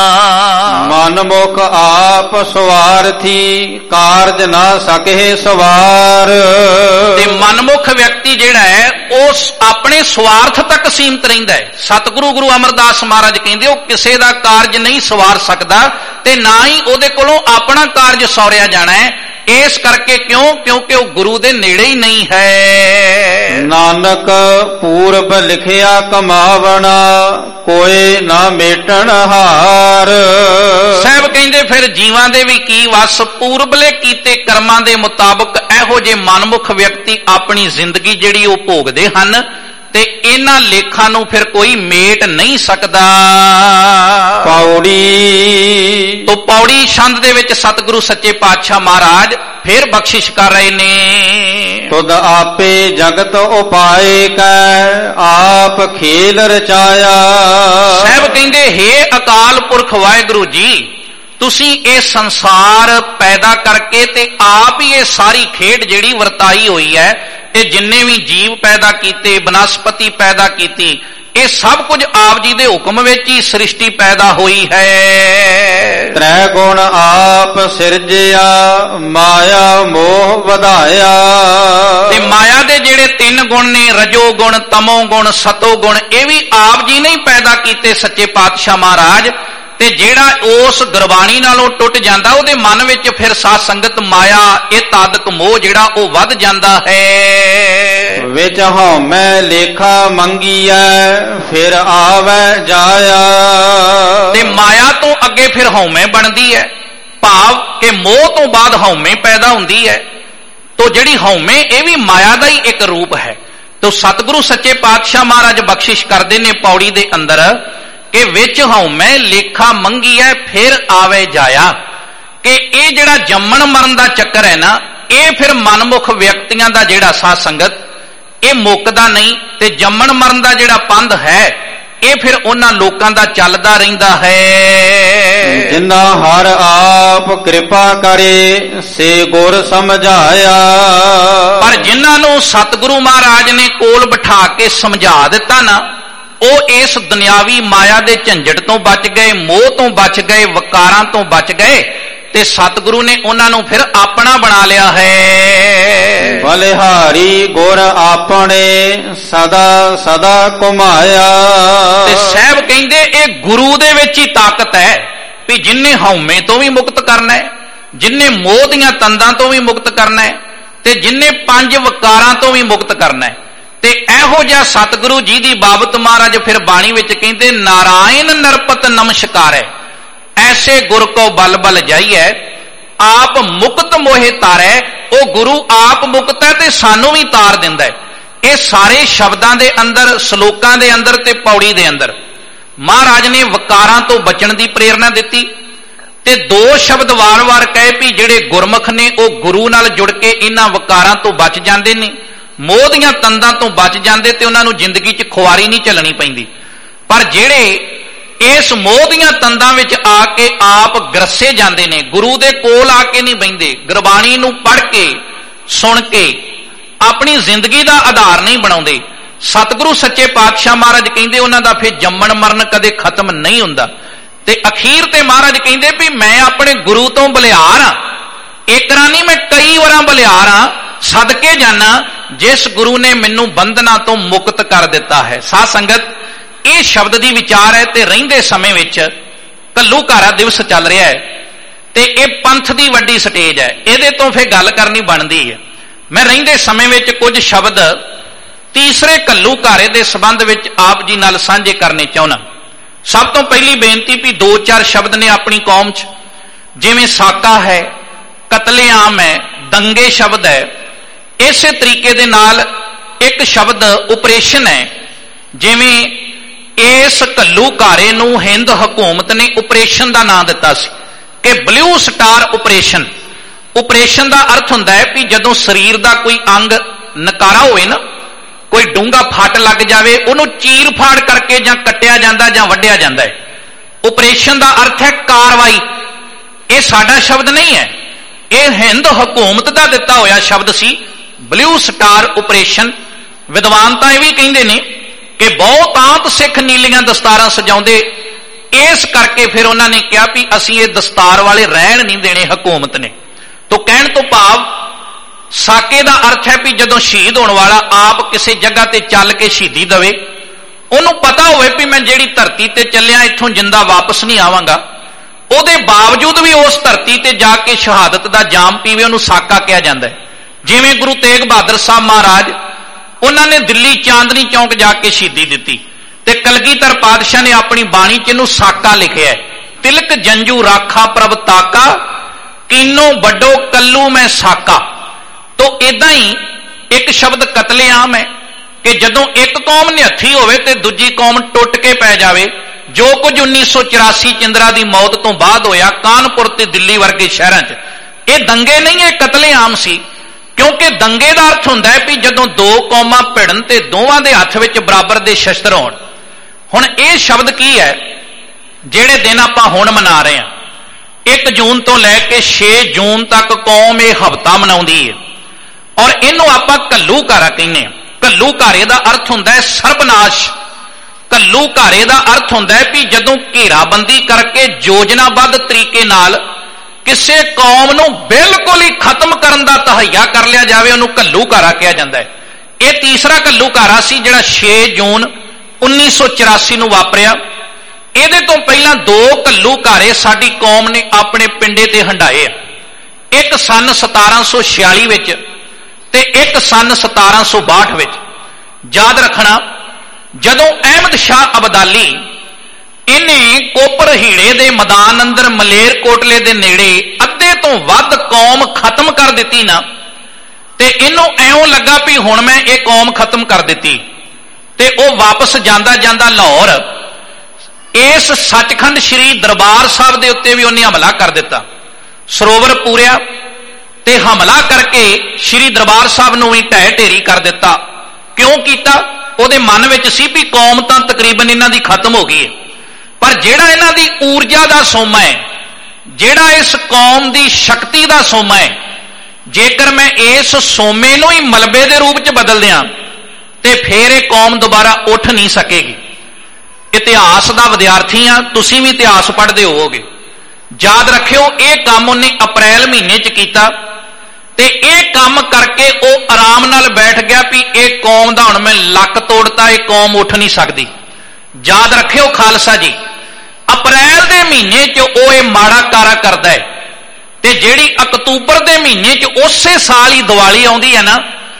ਮਨਮੁਖ ਆਪ ਸਵਾਰਥੀ, ਕਾਰਜ ਨਾ ਸਕੇ ਸਵਾਰ। ਤੇ ਮਨਮੁਖ ਵਿਅਕਤੀ ਜਿਹੜਾ ਹੈ ਉਹ ਆਪਣੇ ਸਵਾਰਥ ਤੱਕ ਸੀਮਤ ਰਹਿੰਦਾ ਹੈ। ਸਤਿਗੁਰੂ ਗੁਰੂ ਅਮਰਦਾਸ ਮਹਾਰਾਜ ਕਹਿੰਦੇ ਉਹ ਕਿਸੇ ਦਾ ਕਾਰਜ ਨਹੀਂ ਸਵਾਰ ਸਕਦਾ ਤੇ ਨਾ ਹੀ ਉਹਦੇ ਕੋਲੋਂ ਆਪਣਾ ਕਾਰਜ ਸੌਰਿਆ ਜਾਣਾ ਹੈ। ਇਸ ਕਰਕੇ ਕਿਉਂ? ਕਿਉਂਕਿ ਉਹ ਗੁਰੂ ਦੇ ਨੇੜੇ ਹੀ ਨਹੀਂ ਹੈ। ਨਾਨਕ ਪੂਰਬ ਲਿਖਿਆ ਕਮਾਵਣਾ, ਕੋਏ ਨਾ ਮੇਟਣ ਹਾਰ। ਸਾਹਿਬ ਕਹਿੰਦੇ ਫਿਰ ਜੀਵਾਂ ਦੇ ਵੀ ਕੀ ਵਸ, ਪੂਰਬਲੇ ਕੀਤੇ ਕਰਮਾਂ ਦੇ ਮੁਤਾਬਕ ਇਹੋ ਜਿਹੇ ਮਨਮੁਖ ਵਿਅਕਤੀ ਆਪਣੀ ਜ਼ਿੰਦਗੀ ਜਿਹੜੀ ਉਹ ਭੋਗਦੇ ਹਨ ਤੇ ਇਹਨਾਂ ਲੇਖਾਂ ਨੂੰ ਫਿਰ ਕੋਈ ਮੇਟ ਨਹੀਂ ਸਕਦਾ। ਪੌੜੀ ਤੋਂ ਪੌੜੀ ਛੰਦ ਦੇ ਵਿੱਚ ਸਤਿਗੁਰੂ ਸੱਚੇ ਪਾਤਸ਼ਾਹ ਮਹਾਰਾਜ ਫਿਰ ਬਖਸ਼ਿਸ਼ ਕਰ ਰਹੇ ਨੇ। ਤੁਧ ਆਪੇ ਜਗਤ ਉਪਾਏ ਕੈ, ਆਪ ਖੇਲ ਰਚਾਇਆ। ਸਾਹਿਬ ਕਹਿੰਦੇ ਹੇ ਅਕਾਲ ਪੁਰਖ ਵਾਹਿਗੁਰੂ ਜੀ, ਤੁਸੀਂ ਇਹ ਸੰਸਾਰ ਪੈਦਾ ਕਰਕੇ ਤੇ ਆਪ ਹੀ ਇਹ ਸਾਰੀ ਖੇਡ ਜਿਹੜੀ ਵਰਤਾਈ ਹੋਈ ਹੈ, ਇਹ ਜਿੰਨੇ ਵੀ ਜੀਵ ਪੈਦਾ ਕੀਤੇ, ਬਨਸਪਤੀ ਪੈਦਾ ਕੀਤੀ, ਇਹ ਸਭ ਕੁਝ ਆਪ ਜੀ ਦੇ ਹੁਕਮ ਵਿੱਚ ਹੀ ਸ੍ਰਿਸ਼ਟੀ ਪੈਦਾ ਹੋਈ ਹੈ। ਤ੍ਰੈ ਗੁਣ ਆਪ ਸਿਰਜਿਆ, ਮਾਇਆ ਮੋਹ ਵਧਾਇਆ। ਤੇ ਮਾਇਆ ਦੇ ਜਿਹੜੇ 3 ਗੁਣ ਨੇ, ਰਜੋ ਗੁਣ, ਤਮੋ ਗੁਣ, ਸਤੋ ਗੁਣ, ਇਹ ਵੀ ਆਪ ਜੀ ਨੇ ਹੀ ਪੈਦਾ ਕੀਤੇ ਸੱਚੇ ਪਾਤਸ਼ਾਹ ਮਹਾਰਾਜ। ਤੇ ਜਿਹੜਾ ਉਸ ਗੁਰਬਾਣੀ ਨਾਲੋਂ ਟੁੱਟ ਜਾਂਦਾ ਉਹਦੇ ਮਨ ਵਿੱਚ ਫਿਰ ਸਾਧ ਸੰਗਤ ਮਾਇਆ, ਇਹ ਤਾਦਕ ਮੋਹ ਜਿਹੜਾ ਉਹ ਵੱਧ ਜਾਂਦਾ ਹੈ। ਵਿੱਚ ਹਉਮੈ ਲੇਖਾ ਮੰਗੀਐ, ਫਿਰ ਆਵੈ ਜਾਇਆ। ਤੇ ਮਾਇਆ ਤੋਂ ਅੱਗੇ ਫਿਰ ਹਉਮੈ ਬਣਦੀ ਹੈ, ਭਾਵ ਕਿ ਮੋਹ ਤੋਂ ਬਾਅਦ ਹਉਮੈ ਪੈਦਾ ਹੁੰਦੀ ਹੈ। ਤੋ ਜਿਹੜੀ ਹਉਮੈ ਇਹ ਵੀ ਮਾਇਆ ਦਾ ਹੀ ਇੱਕ ਰੂਪ ਹੈ। ਤੋ ਸਤਿਗੁਰੂ ਸੱਚੇ ਪਾਤਸ਼ਾਹ ਮਹਾਰਾਜ ਬਖਸ਼ਿਸ਼ ਕਰਦੇ ਨੇ ਪੌੜੀ ਦੇ ਅੰਦਰ ਕਿ ਵਿੱਚ ਹਉਮੈ ਲੇਖਾ ਮੰਗੀਐ, ਫਿਰ ਆਵੇ ਜਾਇਆ। ਕਿ ਇਹ ਜਿਹੜਾ ਜੰਮਣ ਮਰਨ ਦਾ ਚੱਕਰ ਹੈ ਨਾ, ਇਹ ਫਿਰ ਮਨਮੁਖ ਵਿਅਕਤੀਆਂ ਦਾ ਜਿਹੜਾ ਸਾਧ ਸੰਗਤ ਇਹ ਮੁੱਕਦਾ ਨਹੀਂ। ਤੇ ਜੰਮਣ ਮਰਨ ਦਾ ਜਿਹੜਾ ਪੰਧ ਹੈ ਇਹ ਫਿਰ ਉਹਨਾਂ ਲੋਕਾਂ ਦਾ ਚੱਲਦਾ ਰਹਿੰਦਾ ਹੈ। ਜਿਨ੍ਹਾਂ ਹਰ ਆਪ ਕਿਰਪਾ ਕਰੇ, ਸੇ ਗੁਰ ਸਮਝਾਇਆ। ਪਰ ਜਿਨ੍ਹਾਂ ਨੂੰ ਸਤਿਗੁਰੂ ਮਹਾਰਾਜ ਨੇ ਕੋਲ ਬਿਠਾ ਕੇ ਸਮਝਾ ਦਿੱਤਾ ਨਾ, ਉਹ ਇਸ ਦੁਨਿਆਵੀ ਮਾਇਆ ਦੇ ਝੰਜਟ ਤੋਂ ਬਚ ਗਏ, ਮੋਹ ਤੋਂ ਬਚ ਗਏ, ਵਕਾਰਾਂ ਤੋਂ ਬਚ ਗਏ ਤੇ ਸਤਿਗੁਰੂ ਨੇ ਉਹਨਾਂ ਨੂੰ ਫਿਰ ਆਪਣਾ ਬਣਾ ਲਿਆ ਹੈ। ਬਲਿਹਾਰੀ ਗੁਰ ਆਪਣੇ, ਸਦਾ ਸਦਾ ਘੁਮਾਇਆ। ਤੇ ਸਾਹਿਬ ਕਹਿੰਦੇ ਇਹ ਗੁਰੂ ਦੇ ਵਿੱਚ ਹੀ ਤਾਕਤ ਹੈ ਵੀ ਜਿਨਨੇ ਹਉਮੈ ਤੋਂ ਵੀ ਮੁਕਤ ਕਰਨਾ ਹੈ, ਜਿਨਨੇ ਮੋਹ ਦੀਆਂ ਤੰਦਾਂ ਤੋਂ ਵੀ ਮੁਕਤ ਕਰਨਾ ਹੈ ਤੇ ਜਿਨਨੇ 5 ਵਕਾਰਾਂ ਤੋਂ ਵੀ ਮੁਕਤ ਕਰਨਾ ਹੈ। ਤੇ ਇਹੋ ਜਿਹਾ ਸਤਿਗੁਰੂ ਜੀ ਦੀ ਬਾਬਤ ਮਹਾਰਾਜ ਫਿਰ ਬਾਣੀ ਵਿੱਚ ਕਹਿੰਦੇ, ਨਾਰਾਇਣ ਨਰਪਤ ਨਮਸਕਾਰੈ, ਐਸੇ ਗੁਰ ਕੋ ਬਲ ਬਲ ਜਾਈਐ, ਆਪ ਮੁਕਤ ਮੋਹਿ ਤਾਰੈ। ਉਹ ਗੁਰੂ ਆਪ ਮੁਕਤ ਹੈ ਤੇ ਸਾਨੂੰ ਵੀ ਤਾਰ ਦਿੰਦਾ ਹੈ। ਇਹ ਸਾਰੇ ਸ਼ਬਦਾਂ ਦੇ ਅੰਦਰ, ਸ਼ਲੋਕਾਂ ਦੇ ਅੰਦਰ ਤੇ ਪੌੜੀ ਦੇ ਅੰਦਰ ਮਹਾਰਾਜ ਨੇ ਵਕਾਰਾਂ ਤੋਂ ਬਚਣ ਦੀ ਪ੍ਰੇਰਣਾ ਦਿੱਤੀ ਤੇ 2 ਸ਼ਬਦ ਵਾਰ-ਵਾਰ ਕਹੇ ਵੀ ਜਿਹੜੇ ਗੁਰਮੁਖ ਨੇ ਉਹ ਗੁਰੂ ਨਾਲ ਜੁੜ ਕੇ ਇਹਨਾਂ ਵਕਾਰਾਂ ਤੋਂ ਬਚ ਜਾਂਦੇ ਨੇ, ਮੋਹ ਦੀਆਂ ਤੰਦਾਂ ਤੋਂ ਬਚ ਜਾਂਦੇ ਤੇ ਉਹਨਾਂ ਨੂੰ ਜ਼ਿੰਦਗੀ 'ਚ ਖੁਆਰੀ ਨਹੀਂ ਝੱਲਣੀ ਪੈਂਦੀ। ਪਰ ਜਿਹੜੇ ਇਸ ਮੋਹ ਦੀਆਂ ਤੰਦਾਂ ਵਿੱਚ ਆ ਕੇ ਆਪ ਗਰਸੇ ਜਾਂਦੇ ਨੇ, ਗੁਰੂ ਦੇ ਕੋਲ ਆ ਕੇ ਨਹੀਂ ਬਹਿੰਦੇ, ਗੁਰਬਾਣੀ ਨੂੰ ਪੜ੍ਹ ਕੇ ਸੁਣ ਕੇ ਆਪਣੀ ਜ਼ਿੰਦਗੀ ਦਾ ਆਧਾਰ ਨਹੀਂ ਬਣਾਉਂਦੇ, ਸਤਿਗੁਰੂ ਸੱਚੇ ਪਾਤਸ਼ਾਹ ਮਹਾਰਾਜ ਕਹਿੰਦੇ ਉਹਨਾਂ ਦਾ ਫਿਰ ਜੰਮਣ ਮਰਨ ਕਦੇ ਖਤਮ ਨਹੀਂ ਹੁੰਦਾ। ਤੇ ਅਖੀਰ ਤੇ ਮਹਾਰਾਜ ਕਹਿੰਦੇ ਵੀ ਮੈਂ ਆਪਣੇ ਗੁਰੂ ਤੋਂ ਬਲਿਹਾਰ ਹਾਂ, ਇੱਕ ਵਾਰ ਨਹੀਂ ਮੈਂ ਕਈ ਵਾਰਾਂ ਬਲਿਹਾਰ ਹਾਂ, ਸਦਕੇ ਜਾਣਾ ਜਿਸ ਗੁਰੂ ਨੇ ਮੈਨੂੰ ਬੰਧਨਾਂ ਤੋਂ ਮੁਕਤ ਕਰ ਦਿੱਤਾ ਹੈ। ਸਾਧ ਸੰਗਤ ਇਹ ਸ਼ਬਦ ਦੀ ਵਿਚਾਰ ਹੈ ਤੇ ਰਹਿੰਦੇ ਸਮੇਂ ਵਿੱਚ ਘੱਲੂਘਾਰਾ ਦਿਵਸ ਚੱਲ ਰਿਹਾ ਹੈ ਤੇ ਇਹ ਪੰਥ ਦੀ ਵੱਡੀ ਸਟੇਜ ਹੈ, ਇਹਦੇ ਤੋਂ ਫਿਰ ਗੱਲ ਕਰਨੀ ਬਣਦੀ ਹੈ। ਮੈਂ ਰਹਿੰਦੇ ਸਮੇਂ ਵਿੱਚ ਕੁਝ ਸ਼ਬਦ ਤੀਸਰੇ ਘੱਲੂਘਾਰੇ ਦੇ ਸੰਬੰਧ ਵਿੱਚ ਆਪ ਜੀ ਨਾਲ ਸਾਂਝੇ ਕਰਨੇ ਚਾਹੁੰਦਾ। ਸਭ ਤੋਂ ਪਹਿਲੀ ਬੇਨਤੀ ਵੀ 2-4 ਸ਼ਬਦ ਨੇ ਆਪਣੀ ਕੌਮ 'ਚ, ਜਿਵੇਂ ਸਾਕਾ ਹੈ, ਕਤਲੇਆਮ ਹੈ, ਦੰਗੇ ਸ਼ਬਦ ਹੈ। ਇਸੇ ਤਰੀਕੇ ਦੇ ਨਾਲ ਇੱਕ ਸ਼ਬਦ ਆਪਰੇਸ਼ਨ ਹੈ। ਜਿਵੇਂ ਇਸ ਘੱਲੂਘਾਰੇ ਨੂੰ ਹਿੰਦ ਹਕੂਮਤ ਨੇ ਆਪਰੇਸ਼ਨ ਦਾ ਨਾਮ ਦਿੱਤਾ ਸੀ ਕਿ ਬਲੂ ਸਟਾਰ ਆਪਰੇਸ਼ਨ। ਆਪਰੇਸ਼ਨ ਦਾ ਅਰਥ ਹੁੰਦਾ ਹੈ ਵੀ ਜਦੋਂ ਸਰੀਰ ਦਾ ਕੋਈ ਅੰਗ ਨਕਾਰਾ ਹੋਵੇ ਨਾ, ਕੋਈ ਡੂੰਘਾ ਫੱਟ ਲੱਗ ਜਾਵੇ ਉਹਨੂੰ ਚੀਰ ਫਾੜ ਕਰਕੇ ਜਾਂ ਕੱਟਿਆ ਜਾਂਦਾ ਜਾਂ ਵੱਢਿਆ ਜਾਂਦਾ ਹੈ। ਆਪਰੇਸ਼ਨ ਦਾ ਅਰਥ ਹੈ ਕਾਰਵਾਈ। ਇਹ ਸਾਡਾ ਸ਼ਬਦ ਨਹੀਂ ਹੈ, ਇਹ ਹਿੰਦ ਹਕੂਮਤ ਦਾ ਦਿੱਤਾ ਹੋਇਆ ਸ਼ਬਦ ਸੀ, ਬਲੂ ਸਟਾਰ ਆਪਰੇਸ਼ਨ। ਵਿਦਵਾਨ ਤਾਂ ਇਹ ਵੀ ਕਹਿੰਦੇ ਨੇ ਕਿ ਬਹੁਤਾਂਤ ਸਿੱਖ ਨੀਲੀਆਂ ਦਸਤਾਰਾਂ ਸਜਾਉਂਦੇ, ਇਸ ਕਰਕੇ ਫਿਰ ਉਹਨਾਂ ਨੇ ਕਿਹਾ ਵੀ ਅਸੀਂ ਇਹ ਦਸਤਾਰ ਵਾਲੇ ਰਹਿਣ ਨਹੀਂ ਦੇਣੇ ਹਕੂਮਤ ਨੇ। ਤੋਂ ਕਹਿਣ ਤੋਂ ਭਾਵ ਸਾਕੇ ਦਾ ਅਰਥ ਹੈ ਵੀ ਜਦੋਂ ਸ਼ਹੀਦ ਹੋਣ ਵਾਲਾ ਆਪ ਕਿਸੇ ਜਗ੍ਹਾ ਤੇ ਚੱਲ ਕੇ ਸ਼ਹੀਦੀ ਦੇਵੇ, ਉਹਨੂੰ ਪਤਾ ਹੋਵੇ ਵੀ ਮੈਂ ਜਿਹੜੀ ਧਰਤੀ ਤੇ ਚੱਲਿਆ ਇੱਥੋਂ ਜਿੰਦਾ ਵਾਪਸ ਨਹੀਂ ਆਵਾਂਗਾ, ਉਹਦੇ ਬਾਵਜੂਦ ਵੀ ਉਸ ਧਰਤੀ ਤੇ ਜਾ ਕੇ ਸ਼ਹਾਦਤ ਦਾ ਜਾਮ ਪੀਵੇ, ਉਹਨੂੰ ਸਾਕਾ ਕਿਹਾ ਜਾਂਦਾ ਹੈ। ਜਿਵੇਂ ਗੁਰੂ ਤੇਗ ਬਹਾਦਰ ਸਾਹਿਬ ਮਹਾਰਾਜ, ਉਹਨਾਂ ਨੇ ਦਿੱਲੀ ਚਾਂਦਨੀ ਚੌਂਕ ਜਾ ਕੇ ਸ਼ਹੀਦੀ ਦਿੱਤੀ ਤੇ ਕਲਗੀਧਰ ਪਾਤਸ਼ਾਹ ਨੇ ਆਪਣੀ ਬਾਣੀ 'ਚ ਇਹਨੂੰ ਸਾਕਾ ਲਿਖਿਆ, ਤਿਲਕ ਜੰਜੂ ਰਾਖਾ ਪ੍ਰਭ ਤਾਕਾ, ਕੀਨੋ ਵੱਡੋ ਕੱਲੂ ਮੈਂ ਸਾਕਾ। ਤੋਂ ਇਦਾਂ ਹੀ ਇੱਕ ਸ਼ਬਦ ਕਤਲੇਆਮ ਹੈ ਕਿ ਜਦੋਂ ਇੱਕ ਕੌਮ ਨਿਹੱਥੀ ਹੋਵੇ ਤੇ ਦੂਜੀ ਕੌਮ ਟੁੱਟ ਕੇ ਪੈ ਜਾਵੇ। ਜੋ ਕੁਝ 1984 ਚੰਦਰਾ ਦੀ ਮੌਤ ਤੋਂ ਬਾਅਦ ਹੋਇਆ ਕਾਨਪੁਰ ਤੇ ਦਿੱਲੀ ਵਰਗੇ ਸ਼ਹਿਰਾਂ 'ਚ, ਇਹ ਦੰਗੇ ਨਹੀਂ, ਇਹ ਕਤਲੇਆਮ ਸੀ। ਕਿਉਂਕਿ ਦੰਗੇ ਦਾ ਅਰਥ ਹੁੰਦਾ ਹੈ ਵੀ ਜਦੋਂ ਦੋ ਕੌਮਾਂ ਭਿੜਨ ਤੇ ਦੋਵਾਂ ਦੇ ਹੱਥ ਵਿੱਚ ਬਰਾਬਰ ਦੇ ਸ਼ਸਤਰ ਹੋਣ। ਹੁਣ ਇਹ ਸ਼ਬਦ ਕੀ ਹੈ ਜਿਹੜੇ ਦਿਨ ਆਪਾਂ ਹੁਣ ਮਨਾ ਰਹੇ ਹਾਂ? 1 ਜੂਨ ਤੋਂ ਲੈ ਕੇ 6 ਜੂਨ ਤੱਕ ਕੌਮ ਇਹ ਹਫ਼ਤਾ ਮਨਾਉਂਦੀ ਹੈ ਔਰ ਇਹਨੂੰ ਆਪਾਂ ਘੱਲੂਘਾਰਾ ਕਹਿੰਦੇ ਹਾਂ। ਘੱਲੂਘਾਰੇ ਦਾ ਅਰਥ ਹੁੰਦਾ ਹੈ ਸਰਬਨਾਸ਼। ਘੱਲੂਘਾਰੇ ਦਾ ਅਰਥ ਹੁੰਦਾ ਹੈ ਵੀ ਜਦੋਂ ਘੇਰਾਬੰਦੀ ਕਰਕੇ ਯੋਜਨਾਬੱਧ ਤਰੀਕੇ ਨਾਲ ਕਿਸੇ ਕੌਮ ਨੂੰ ਬਿਲਕੁਲ ਹੀ ਖਤਮ ਕਰਨ ਦਾ ਤਹੱਈਆ ਕਰ ਲਿਆ ਜਾਵੇ, ਉਹਨੂੰ ਘੱਲੂਘਾਰਾ ਕਿਹਾ ਜਾਂਦਾ ਹੈ। ਇਹ ਤੀਸਰਾ ਘੱਲੂਘਾਰਾ ਸੀ ਜਿਹੜਾ 6 ਜੂਨ 1984 ਨੂੰ ਵਾਪਰਿਆ। ਇਹਦੇ ਤੋਂ ਪਹਿਲਾਂ 2 ਘੱਲੂਘਾਰੇ ਸਾਡੀ ਕੌਮ ਨੇ ਆਪਣੇ ਪਿੰਡੇ ਤੇ ਹੰਢਾਏ ਆ, ਇੱਕ ਸਨ 1746 ਵਿੱਚ ਤੇ ਇੱਕ ਸਨ 1762 ਵਿੱਚ। ਯਾਦ ਰੱਖਣਾ, ਜਦੋਂ ਅਹਿਮਦ ਸ਼ਾਹ ਅਬਦਾਲੀ ਇਹਨੇ ਕੋਪਰ ਹੀੜੇ ਦੇ ਮੈਦਾਨ ਅੰਦਰ ਮਲੇਰਕੋਟਲੇ ਦੇ ਨੇੜੇ ਅੱਧੇ ਤੋਂ ਵੱਧ ਕੌਮ ਖਤਮ ਕਰ ਦਿੱਤੀ ਨਾ, ਤੇ ਇਹਨੂੰ ਐਉਂ ਲੱਗਾ ਵੀ ਹੁਣ ਮੈਂ ਇਹ ਕੌਮ ਖਤਮ ਕਰ ਦਿੱਤੀ, ਤੇ ਉਹ ਵਾਪਸ ਜਾਂਦਾ ਜਾਂਦਾ ਲਾਹੌਰ ਇਸ ਸੱਚਖੰਡ ਸ੍ਰੀ ਦਰਬਾਰ ਸਾਹਿਬ ਦੇ ਉੱਤੇ ਵੀ ਉਹਨੇ ਹਮਲਾ ਕਰ ਦਿੱਤਾ। ਸਰੋਵਰ ਪੂਰਿਆ ਤੇ ਹਮਲਾ ਕਰਕੇ ਸ੍ਰੀ ਦਰਬਾਰ ਸਾਹਿਬ ਨੂੰ ਵੀ ਢਹਿ ਢੇਰੀ ਕਰ ਦਿੱਤਾ। ਕਿਉਂ ਕੀਤਾ? ਉਹਦੇ ਮਨ ਵਿੱਚ ਸੀ ਵੀ ਕੌਮ ਤਾਂ ਤਕਰੀਬਨ ਇਹਨਾਂ ਦੀ ਖਤਮ ਹੋ ਗਈ ਹੈ, ਪਰ ਜਿਹੜਾ ਇਹਨਾਂ ਦੀ ਊਰਜਾ ਦਾ ਸੋਮਾ ਹੈ, ਜਿਹੜਾ ਇਸ ਕੌਮ ਦੀ ਸ਼ਕਤੀ ਦਾ ਸੋਮਾ ਹੈ, ਜੇਕਰ ਮੈਂ ਇਸ ਸੋਮੇ ਨੂੰ ਹੀ ਮਲਬੇ ਦੇ ਰੂਪ 'ਚ ਬਦਲ ਦਿਆਂ ਤੇ ਫਿਰ ਇਹ ਕੌਮ ਦੁਬਾਰਾ ਉੱਠ ਨਹੀਂ ਸਕੇਗੀ। ਇਤਿਹਾਸ ਦਾ ਵਿਦਿਆਰਥੀ ਆ, ਤੁਸੀਂ ਵੀ ਇਤਿਹਾਸ ਪੜ੍ਹਦੇ ਹੋਵੋਗੇ। ਯਾਦ ਰੱਖਿਓ, ਇਹ ਕੰਮ ਉਹਨੇ ਅਪ੍ਰੈਲ ਮਹੀਨੇ 'ਚ ਕੀਤਾ ਤੇ ਇਹ ਕੰਮ ਕਰਕੇ ਉਹ ਆਰਾਮ ਨਾਲ ਬੈਠ ਗਿਆ ਵੀ ਇਹ ਕੌਮ ਦਾ ਹੁਣ ਮੈਂ ਲੱਕ ਤੋੜਤਾ, ਇਹ ਕੌਮ ਉੱਠ ਨਹੀਂ ਸਕਦੀ। ਯਾਦ ਰੱਖਿਓ ਖਾਲਸਾ ਜੀ, ਅਪ੍ਰੈਲ ਦੇ ਮਹੀਨੇ 'ਚ ਉਹ ਇਹ ਮਾੜਾ ਕਾਰਾ ਕਰਦਾ ਹੈ ਤੇ ਜਿਹੜੀ ਅਕਤੂਬਰ ਦੇ ਮਹੀਨੇ 'ਚ ਉਸੇ ਸਾਲ ਹੀ ਦੀਵਾਲੀ ਆਉਂਦੀ ਹੈ ਨਾ,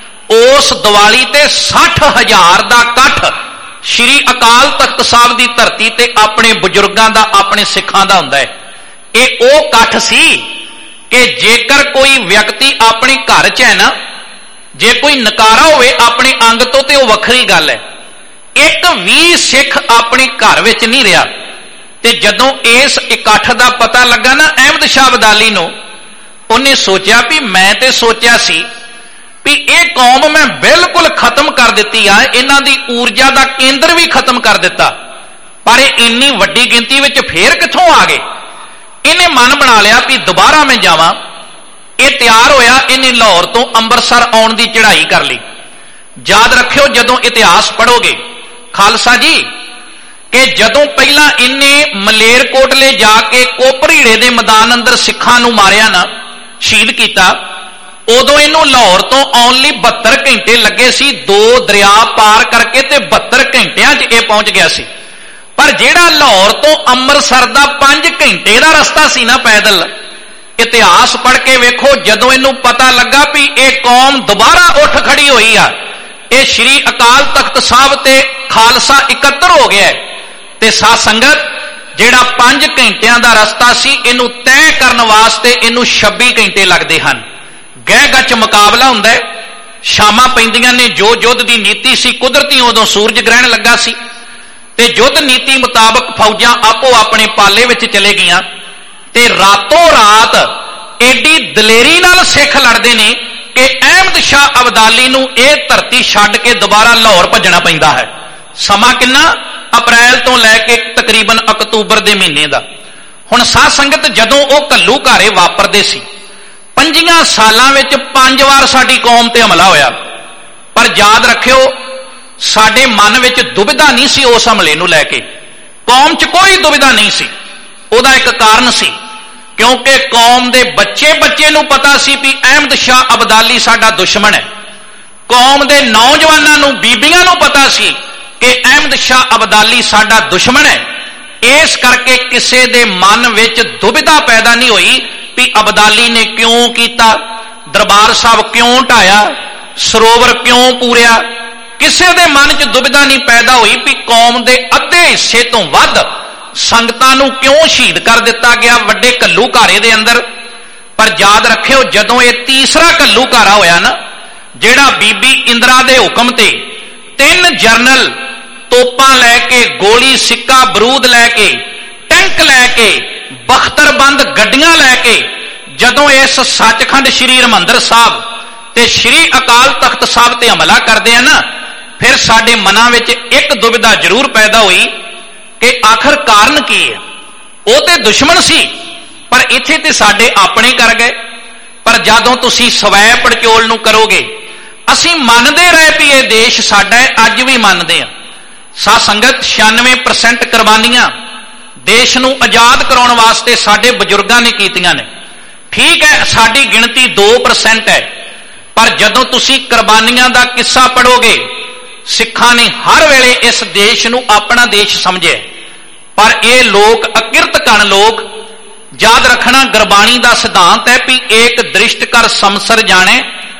ਉਸ ਦੀਵਾਲੀ ਤੇ 60,000 ਦਾ ਇਕੱਠ ਸ਼੍ਰੀ ਅਕਾਲ ਤਖਤ ਸਾਹਿਬ ਦੀ ਧਰਤੀ ਤੇ ਆਪਣੇ ਬਜ਼ੁਰਗਾਂ ਦਾ, ਆਪਣੇ ਸਿੱਖਾਂ ਦਾ ਹੁੰਦਾ ਹੈ। ਇਹ ਉਹ ਇਕੱਠ ਸੀ ਕਿ ਜੇਕਰ ਕੋਈ ਵਿਅਕਤੀ ਆਪਣੇ ਘਰ 'ਚ ਹੈ ਨਾ, ਜੇ ਕੋਈ ਨਕਾਰਾ ਹੋਵੇ ਆਪਣੇ ਅੰਗ ਤੋਂ ਤੇ ਉਹ ਵੱਖਰੀ ਗੱਲ ਹੈ, ਇੱਕ ਵੀ ਸਿੱਖ ਆਪਣੇ ਘਰ ਵਿੱਚ ਨਹੀਂ ਰਿਹਾ। ਤੇ ਜਦੋਂ ਇਸ ਇਕੱਠ ਦਾ ਪਤਾ ਲੱਗਾ ਨਾ ਅਹਿਮਦ ਸ਼ਾਹ ਅਬਦਾਲੀ ਨੂੰ, ਉਹਨੇ ਸੋਚਿਆ ਵੀ ਮੈਂ ਤੇ ਸੋਚਿਆ ਸੀ ਵੀ ਇਹ ਕੌਮ ਮੈਂ ਬਿਲਕੁਲ ਖਤਮ ਕਰ ਦਿੱਤੀ ਆ, ਇਹਨਾਂ ਦੀ ਊਰਜਾ ਦਾ ਕੇਂਦਰ ਵੀ ਖਤਮ ਕਰ ਦਿੱਤਾ, ਪਰ ਇਹ ਇੰਨੀ ਵੱਡੀ ਗਿਣਤੀ ਵਿੱਚ ਫੇਰ ਕਿੱਥੋਂ ਆ ਗਏ? ਇਹਨੇ ਮਨ ਬਣਾ ਲਿਆ ਵੀ ਦੁਬਾਰਾ ਮੈਂ ਜਾਵਾਂ। ਇਹ ਤਿਆਰ ਹੋਇਆ, ਇਹਨੇ ਲਾਹੌਰ ਤੋਂ ਅੰਮ੍ਰਿਤਸਰ ਆਉਣ ਦੀ ਚੜ੍ਹਾਈ ਕਰ ਲਈ। ਯਾਦ ਰੱਖਿਓ, ਜਦੋਂ ਇਤਿਹਾਸ ਪੜ੍ਹੋਗੇ ਖਾਲਸਾ ਜੀ, ਕਿ ਜਦੋਂ ਪਹਿਲਾਂ ਇਹਨੇ ਮਲੇਰਕੋਟਲੇ ਜਾ ਕੇ ਕੋਪਰੀੜੇ ਦੇ ਮੈਦਾਨ ਅੰਦਰ ਸਿੱਖਾਂ ਨੂੰ ਮਾਰਿਆ ਨਾ, ਸ਼ਹੀਦ ਕੀਤਾ, ਉਦੋਂ ਇਹਨੂੰ ਲਾਹੌਰ ਤੋਂ ਆਉਣ ਲਈ 72 ਘੰਟੇ ਲੱਗੇ ਸੀ। 2 ਦਰਿਆ ਪਾਰ ਕਰਕੇ ਤੇ 72 ਘੰਟਿਆਂ 'ਚ ਇਹ ਪਹੁੰਚ ਗਿਆ ਸੀ। ਪਰ ਜਿਹੜਾ ਲਾਹੌਰ ਤੋਂ ਅੰਮ੍ਰਿਤਸਰ ਦਾ 5 ਘੰਟੇ ਦਾ ਰਸਤਾ ਸੀ ਨਾ ਪੈਦਲ, ਇਤਿਹਾਸ ਪੜ੍ਹ ਕੇ ਵੇਖੋ, ਜਦੋਂ ਇਹਨੂੰ ਪਤਾ ਲੱਗਾ ਵੀ ਇਹ ਕੌਮ ਦੁਬਾਰਾ ਉੱਠ ਖੜੀ ਹੋਈ ਆ, ਇਹ ਸ਼੍ਰੀ ਅਕਾਲ ਤਖਤ ਸਾਹਿਬ ਤੇ ਖਾਲਸਾ ਇਕੱਤਰ ਹੋ ਗਿਆ ਤੇ ਸਾਧ ਸੰਗਤ, ਜਿਹੜਾ 5 ਘੰਟਿਆਂ ਦਾ ਰਸਤਾ ਸੀ, ਇਹਨੂੰ ਤੈਅ ਕਰਨ ਵਾਸਤੇ ਇਹਨੂੰ 26 ਘੰਟੇ ਲੱਗਦੇ ਹਨ। ਗਹਿ ਗੱਚ ਮੁਕਾਬਲਾ ਹੁੰਦਾ ਹੈ, ਸ਼ਾਮਾਂ ਪੈਂਦੀਆਂ ਨੇ, ਜੋ ਯੁੱਧ ਦੀ ਨੀਤੀ ਸੀ, ਕੁਦਰਤੀ ਉਦੋਂ ਸੂਰਜ ਗ੍ਰਹਿਣ ਲੱਗਾ ਸੀ ਤੇ ਯੁੱਧ ਨੀਤੀ ਮੁਤਾਬਕ ਫੌਜਾਂ ਆਪੋ ਆਪਣੇ ਪਾਲੇ ਵਿੱਚ ਚਲੇ ਗਈਆਂ ਤੇ ਰਾਤੋਂ ਰਾਤ ਏਡੀ ਦਲੇਰੀ ਨਾਲ ਸਿੱਖ ਲੜਦੇ ਨੇ कि अहमद शाह अब्दाली नूं यह धरती छड्ड के दोबारा लाहौर भजना पैंदा है। समा किन्ना? अप्रैल तो लैके तकरीबन अक्तूबर के महीने का। हुण साध संगत जदों वह घल्लूघारे वापरदे सी, 5 सालां विच 5 वार साडी कौम ते हमला होया, पर याद रखियो साडे मन विच दुविधा नहीं सी उस हमले नूं लैके, कौम च कोई दुविधा नहीं सी। उहदा एक कारण सी, क्योंकि कौम दे बच्चे बच्चे नूं पता सी भी अहमद शाह अब्दाली साडा दुश्मन है। कौम दे नौजवानों नूं, बीबियां नूं पता सी कि अहमद शाह अब्दाली साडा दुश्मन है। इस करके किसी दे मन विच दुविधा पैदा नहीं हुई भी अब्दाली ने क्यों किया, दरबार साहब क्यों ढाया, सरोवर क्यों पूरिया। किसी दे मन च दुविधा नहीं पैदा हुई भी कौम दे अद्धे हिस्से तो वध संगतां नूं क्यों शहीद कर दिता गया वड्डे घल्लूघारे दे अंदर। पर याद रखियो जदों ये तीसरा घल्लूघारा होया ना, जिहड़ा बीबी इंदिरा दे हुक्म ते 3 जरनल तोपां लैके, गोली सिक्का बरूद लैके, टैंक लैके, बख्तरबंद गड्डियां लैके जदों इस सचखंड श्री हरिमंदर साहब ते श्री अकाल तख्त साहब ते हमला करदे हैं ना, फिर साडे मनां विच एक दुविधा जरूर पैदा हुई कि आखिर कारण की है। वो तो दुश्मन सी, पर इत्थे ते साडे अपने कर गए। पर जदों तुसीं स्वै पड़चोल नूं करोगे, असीं मनदे रहे भी ये देश साडा है, अज भी मनदे हां। साध संगत 96% कुर्बानियां देश नूं आजाद कराउण वास्ते साडे बजुर्गां ने कीतियां ने। ठीक है, साडी गिणती 2% है, पर जदों तुसीं कुर्बानियां दा किस्सा पढ़ोगे, सिखां ने हर वेले इस देश नूं अपना देश समझे। पर ये लोग अकिरत कण लोग, याद रखना गुरबाणी का सिद्धांत है भी एक दृष्ट कर समसर जाने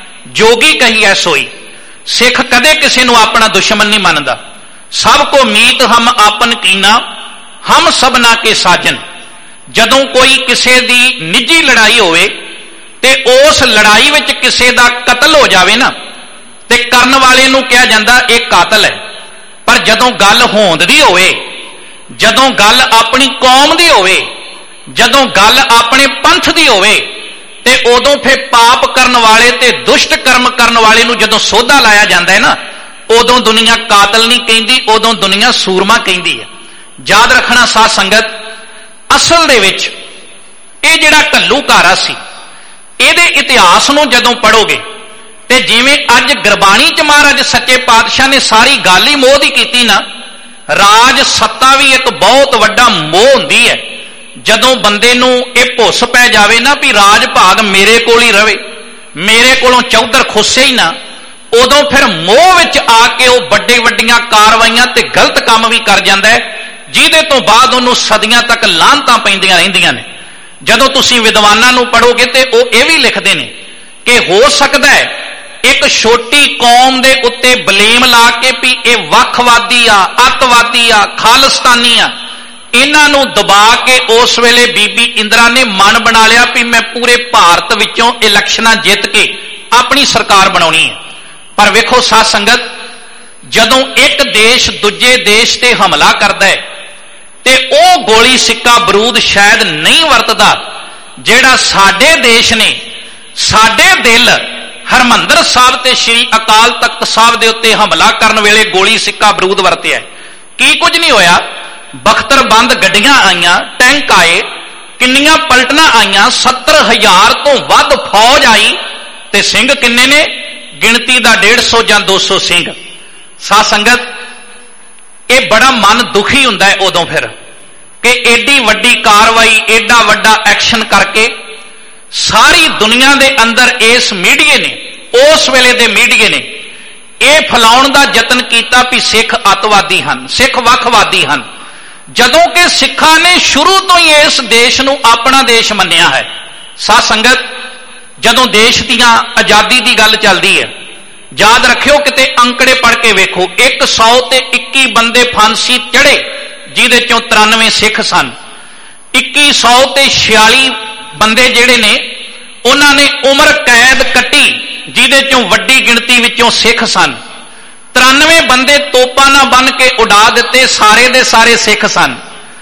जोगी कही है सोई। सिख कदे किसी नूं अपना दुश्मन नहीं मानदा। सबको मीत हम आपन कीना, हम सबना के साजन। जदों कोई किसी दी निजी लड़ाई होवे ते उस लड़ाई विच किसी दा कतल हो जावे ना, ते करन वाले नूं कहा जांदा एक कातल है। पर जदों गल होंद दी होवे, जदों गल अपनी कौम दी होवे, जदों गल अपने पंथ दी होवे, ते उदों फिर पाप करन वाले ते दुष्ट कर्म करन वाले नूं जदों सोधा लाया जांदा है ना, उदों दुनिया कातल नहीं कहिंदी, उदों दुनिया सूरमा कहिंदी है। याद रखना साध संगत, असल दे विच ये जिहड़ा घल्लूघारा सी, इहदे इतिहास नूं जदों पढ़ोगे ते जिवें अज गुरबाणी च महाराज सच्चे पातशाह ने सारी गल ही मोह दी कीती ना, राज सत्ता भी एक बहुत वड्डा मोह हुंदी है। जदों बंदे नूं इह भुस पै जावे ना भी राज भाग मेरे कोल ही रवे, मेरे कोलों चौधर खुसे ही ना, उदों फिर मोह विच आके वह वड्डे वड्डियां कारवाइयां ते गलत काम भी कर जांदा है, जिहदे तो बाद उहनूं सदियां तक लाहनतां पैंदियां रहिंदियां ने। जदों तुसीं विद्वानां नूं पढ़ोगे ते ओह इह भी लिखदे ने कि हो सकदा है एक छोटी कौम दे उत्ते बलेम ला के भी ये वखवादी आ, अतवादी आ, खालिस्तानी आ, इन्हां नूं दबा के उस वेले बीबी इंदिरा ने मन बना लिया भी मैं पूरे भारत विचों इलैक्शनां जित के अपनी सरकार बनाउणी है। पर वेखो साध संगत, जदों एक देश दूजे देश ते हमला करदा है ते ओह गोली सिक्का बरूद शायद नहीं वरतदा जिहड़ा साडे देश ने साडे दिल हरमंदर साहब ते श्री अकाल तख्त साहब दे उत्ते हमला करन वेले गोली सिक्का बरूद वरतिया। की कुछ नहीं होया, बख्तरबंद गड्डियां आईयां, टैंक आए, किन्नियां पलटना आईयां, 70,000 तो वध फौज आई, ते सिंह किन्ने ने? गिणती दा 150 या 200 सिंह। साध संगत, ये बड़ा मन दुखी हुंदा है उदों फिर कि एडी वड्डी कार्रवाई, एडा वड्डा एक्शन करके सारी दुनिया दे अंदर इस मीडिया ने, उस वेले दे मीडिया ने यह फैलाउण दा यतन कीता भी सिख अतवादी हन, सिख वखवादी हन, जदों कि सिखां ने शुरू तो ही इस देश नूं अपना देश मन्निया है। साध संगत, जदों देश दीयां आजादी दी गल चलदी है, याद रखियो किते अंकड़े पढ़ के वेखो, 121 बंदे फांसी चढ़े जिहदे चों 93 सिख सन, 2146 बंदे जिहड़े ने उन्हां ने उम्र कैद कट्टी जिहदे चों वड्डी गिणती विचों सिख सन, 93 बंदे तोपां नाल बन के उड़ा दिते, सारे दे सारे सिख सन।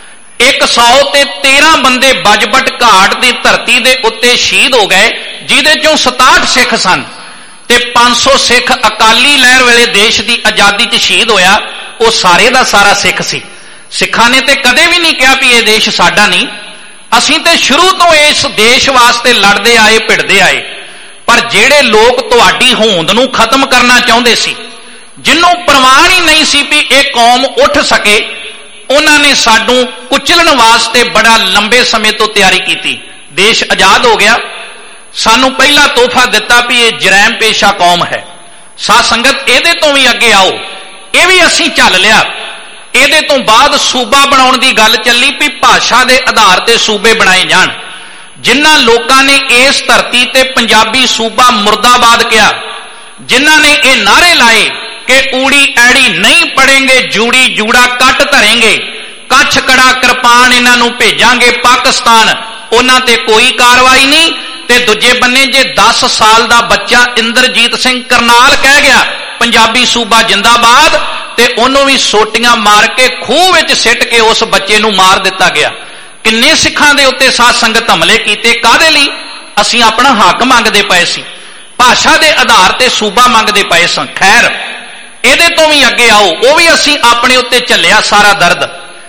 113 बंदे बजबट घाट की धरती के उत्ते शहीद हो गए जिहदे चों 67 सिख सन। ਤੇ 500 ਸਿੱਖ ਅਕਾਲੀ ਲਹਿਰ ਵੇਲੇ ਦੇਸ਼ ਦੀ ਆਜ਼ਾਦੀ 'ਚ ਸ਼ਹੀਦ ਹੋਇਆ, ਉਹ ਸਾਰੇ ਦਾ ਸਾਰਾ ਸਿੱਖ ਸੀ। ਸਿੱਖਾਂ ਨੇ ਤੇ ਕਦੇ ਵੀ ਨਹੀਂ ਕਿਹਾ ਵੀ ਇਹ ਦੇਸ਼ ਸਾਡਾ ਨਹੀਂ, ਅਸੀਂ ਤੇ ਸ਼ੁਰੂ ਤੋਂ ਇਸ ਦੇਸ਼ ਵਾਸਤੇ ਲੜਦੇ ਆਏ, ਭਿੜਦੇ ਆਏ। ਪਰ ਜਿਹੜੇ ਲੋਕ ਤੁਹਾਡੀ ਹੋਂਦ ਨੂੰ ਖਤਮ ਕਰਨਾ ਚਾਹੁੰਦੇ ਸੀ, ਜਿਹਨੂੰ ਪ੍ਰਵਾਨ ਹੀ ਨਹੀਂ ਸੀ ਵੀ ਇਹ ਕੌਮ ਉੱਠ ਸਕੇ, ਉਹਨਾਂ ਨੇ ਸਾਨੂੰ ਕੁਚਲਣ ਵਾਸਤੇ ਬੜਾ ਲੰਬੇ ਸਮੇਂ ਤੋਂ ਤਿਆਰੀ ਕੀਤੀ। ਦੇਸ਼ ਆਜ਼ਾਦ ਹੋ ਗਿਆ, ਸਾਨੂੰ ਪਹਿਲਾ ਤੋਹਫਾ ਦਿੱਤਾ ਵੀ ਇਹ ਜਰੈਮ ਪੇਸ਼ਾ ਕੌਮ ਹੈ। ਸਾਧ ਸੰਗਤ ਇਹਦੇ ਤੋਂ ਵੀ ਅੱਗੇ ਆਓ, ਇਹ ਵੀ ਅਸੀਂ ਝੱਲ ਲਿਆ। ਇਹਦੇ ਤੋਂ ਬਾਅਦ ਸੂਬਾ ਬਣਾਉਣ ਦੀ ਗੱਲ ਚੱਲੀ ਵੀ ਭਾਸ਼ਾ ਦੇ ਆਧਾਰ ਤੇ ਸੂਬੇ ਬਣਾਏ ਜਾਣ। ਜਿਨ੍ਹਾਂ ਲੋਕਾਂ ਨੇ ਇਸ ਧਰਤੀ ਤੇ ਪੰਜਾਬੀ ਸੂਬਾ ਮੁਰਦਾਬਾਦ ਕਿਹਾ, ਜਿਨ੍ਹਾਂ ਨੇ ਇਹ ਨਾਅਰੇ ਲਾਏ ਕਿ ਊੜੀ ਐੜੀ ਨਹੀਂ ਪੜेंगे, ਜੂੜੀ ਜੂੜਾ ਕੱਟ ਧਰेंगे, ਕੱਛ ਕੜਾ ਕਿਰਪਾਨ ਇਹਨਾਂ ਨੂੰ ਭੇਜਾਂਗੇ ਪਾਕਿਸਤਾਨ, ਉਹਨਾਂ ਤੇ ਕੋਈ ਕਾਰਵਾਈ ਨਹੀਂ। ਤੇ ਦੂਜੇ ਬੰਨੇ ਜੇ 10 ਸਾਲ ਦਾ ਬੱਚਾ ਇੰਦਰਜੀਤ ਸਿੰਘ ਕਰਨਾਲ ਕਹਿ ਗਿਆ ਪੰਜਾਬੀ ਸੂਬਾ ਜਿੰਦਾਬਾਦ, ਤੇ ਉਹਨੂੰ ਵੀ ਸੋਟੀਆਂ ਮਾਰ ਕੇ ਖੂਹ ਵਿੱਚ ਸਿੱਟ ਕੇ ਉਸ ਬੱਚੇ ਨੂੰ ਮਾਰ ਦਿੱਤਾ ਗਿਆ। ਕਿੰਨੇ ਸਿੱਖਾਂ ਦੇ ਉੱਤੇ ਸਾਧ ਸੰਗਤ ਹਮਲੇ ਕੀਤੇ, ਕਾਹਦੇ ਲਈ? ਅਸੀਂ ਆਪਣਾ ਹੱਕ ਮੰਗਦੇ ਪਏ ਸੀ, ਭਾਸ਼ਾ ਦੇ ਆਧਾਰ ਤੇ ਸੂਬਾ ਮੰਗਦੇ ਪਏ ਸਾਂ। ਖੈਰ ਇਹਦੇ ਤੋਂ ਵੀ ਅੱਗੇ ਆਓ, ਉਹ ਵੀ ਅਸੀਂ ਆਪਣੇ ਉੱਤੇ ਝੱਲਿਆ ਸਾਰਾ ਦਰਦ।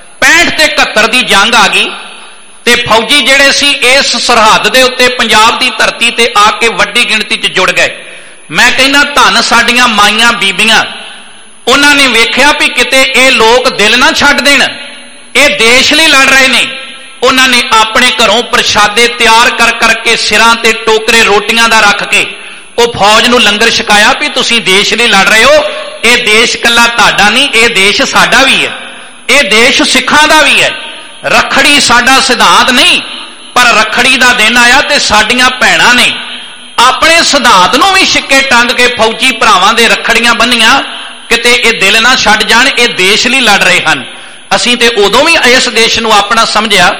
65 ਤੇ 71 ਦੀ ਜੰਗ ਆ ਗਈ ਤੇ ਫੌਜੀ ਜਿਹੜੇ ਸੀ ਇਸ ਸਰਹੱਦ ਦੇ ਉੱਤੇ ਪੰਜਾਬ ਦੀ ਧਰਤੀ ਤੇ ਆ ਕੇ ਵੱਡੀ ਗਿਣਤੀ 'ਚ ਜੁੜ ਗਏ। ਮੈਂ ਕਹਿੰਦਾ ਧੰਨ ਸਾਡੀਆਂ ਮਾਈਆਂ ਬੀਬੀਆਂ, ਉਹਨਾਂ ਨੇ ਵੇਖਿਆ ਵੀ ਕਿਤੇ ਇਹ ਲੋਕ ਦਿਲ ਨਾ ਛੱਡ ਦੇਣ, ਇਹ ਦੇਸ਼ ਲਈ ਲੜ ਰਹੇ ਨੇ। ਉਹਨਾਂ ਨੇ ਆਪਣੇ ਘਰੋਂ ਪ੍ਰਸ਼ਾਦੇ ਤਿਆਰ ਕਰ ਕਰਕੇ ਸਿਰਾਂ ਤੇ ਟੋਕਰੇ ਰੋਟੀਆਂ ਦਾ ਰੱਖ ਕੇ ਉਹ ਫੌਜ ਨੂੰ ਲੰਗਰ ਛਕਾਇਆ ਵੀ ਤੁਸੀਂ ਦੇਸ਼ ਲਈ ਲੜ ਰਹੇ ਹੋ, ਇਹ ਦੇਸ਼ ਕੱਲਾ ਤੁਹਾਡਾ ਨਹੀਂ, ਇਹ ਦੇਸ਼ ਸਾਡਾ ਵੀ ਹੈ, ਇਹ ਦੇਸ਼ ਸਿੱਖਾਂ ਦਾ ਵੀ ਹੈ। ਰੱਖੜੀ ਸਾਡਾ ਸਿਧਾਂਤ ਨਹੀਂ, ਪਰ ਰੱਖੜੀ ਦਾ ਦਿਨ ਆਇਆ ਤੇ ਸਾਡੀਆਂ ਭੈਣਾਂ ਨੇ ਆਪਣੇ ਸਿਧਾਂਤ ਨੂੰ ਵੀ ਛਿੱਕੇ ਟੰਗ ਕੇ ਫੌਜੀ ਭਰਾਵਾਂ ਦੇ ਰੱਖੜੀਆਂ ਬੰਨੀਆਂ, ਕਿਤੇ ਇਹ ਦਿਲ ਨਾ ਛੱਡ ਜਾਣ, ਇਹ ਦੇਸ਼ ਲਈ ਲੜ ਰਹੇ ਹਨ। ਅਸੀਂ ਤੇ ਉਦੋਂ ਵੀ ਇਸ ਦੇਸ਼ ਨੂੰ ਆਪਣਾ ਸਮਝਿਆ।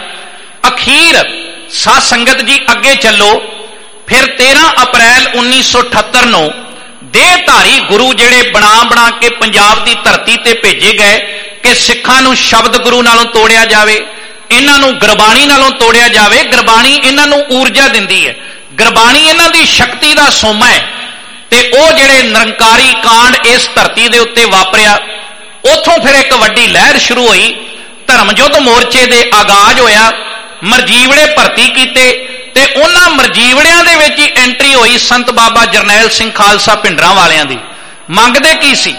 ਅਖੀਰ ਸਾਧ ਸੰਗਤ ਜੀ ਅੱਗੇ ਚੱਲੋ, ਫਿਰ 13 ਅਪ੍ਰੈਲ 1978 ਨੂੰ ਦੇਹਧਾਰੀ ਗੁਰੂ ਜਿਹੜੇ ਬਣਾ ਕੇ ਪੰਜਾਬ ਦੀ ਧਰਤੀ ਤੇ ਭੇਜੇ ਗਏ ਕਿ ਸਿੱਖਾਂ ਨੂੰ ਸ਼ਬਦ ਗੁਰੂ ਨਾਲੋਂ ਤੋੜਿਆ ਜਾਵੇ, ਇਹਨਾਂ ਨੂੰ ਗੁਰਬਾਣੀ ਨਾਲੋਂ ਤੋੜਿਆ ਜਾਵੇ। ਗੁਰਬਾਣੀ ਇਹਨਾਂ ਨੂੰ ਊਰਜਾ ਦਿੰਦੀ ਹੈ, ਗੁਰਬਾਣੀ ਇਹਨਾਂ ਦੀ ਸ਼ਕਤੀ ਦਾ ਸੋਮਾ ਹੈ। ਤੇ ਉਹ ਜਿਹੜੇ ਨਿਰੰਕਾਰੀ ਕਾਂਡ ਇਸ ਧਰਤੀ ਦੇ ਉੱਤੇ ਵਾਪਰਿਆ, ਉੱਥੋਂ ਫਿਰ ਇੱਕ ਵੱਡੀ ਲਹਿਰ ਸ਼ੁਰੂ ਹੋਈ। ਧਰਮ ਯੁੱਧ ਮੋਰਚੇ ਦੇ ਆਗਾਜ਼ ਹੋਇਆ, ਮਰਜੀਵੜੇ ਭਰਤੀ ਕੀਤੇ ਤੇ ਉਹਨਾਂ ਮਰਜੀਵੜਿਆਂ ਦੇ ਵਿੱਚ ਹੀ ਐਂਟਰੀ ਹੋਈ ਸੰਤ ਬਾਬਾ ਜਰਨੈਲ ਸਿੰਘ ਖਾਲਸਾ ਭਿੰਡਰਾਂ ਵਾਲਿਆਂ ਦੀ। ਮੰਗਦੇ ਕੀ ਸੀ?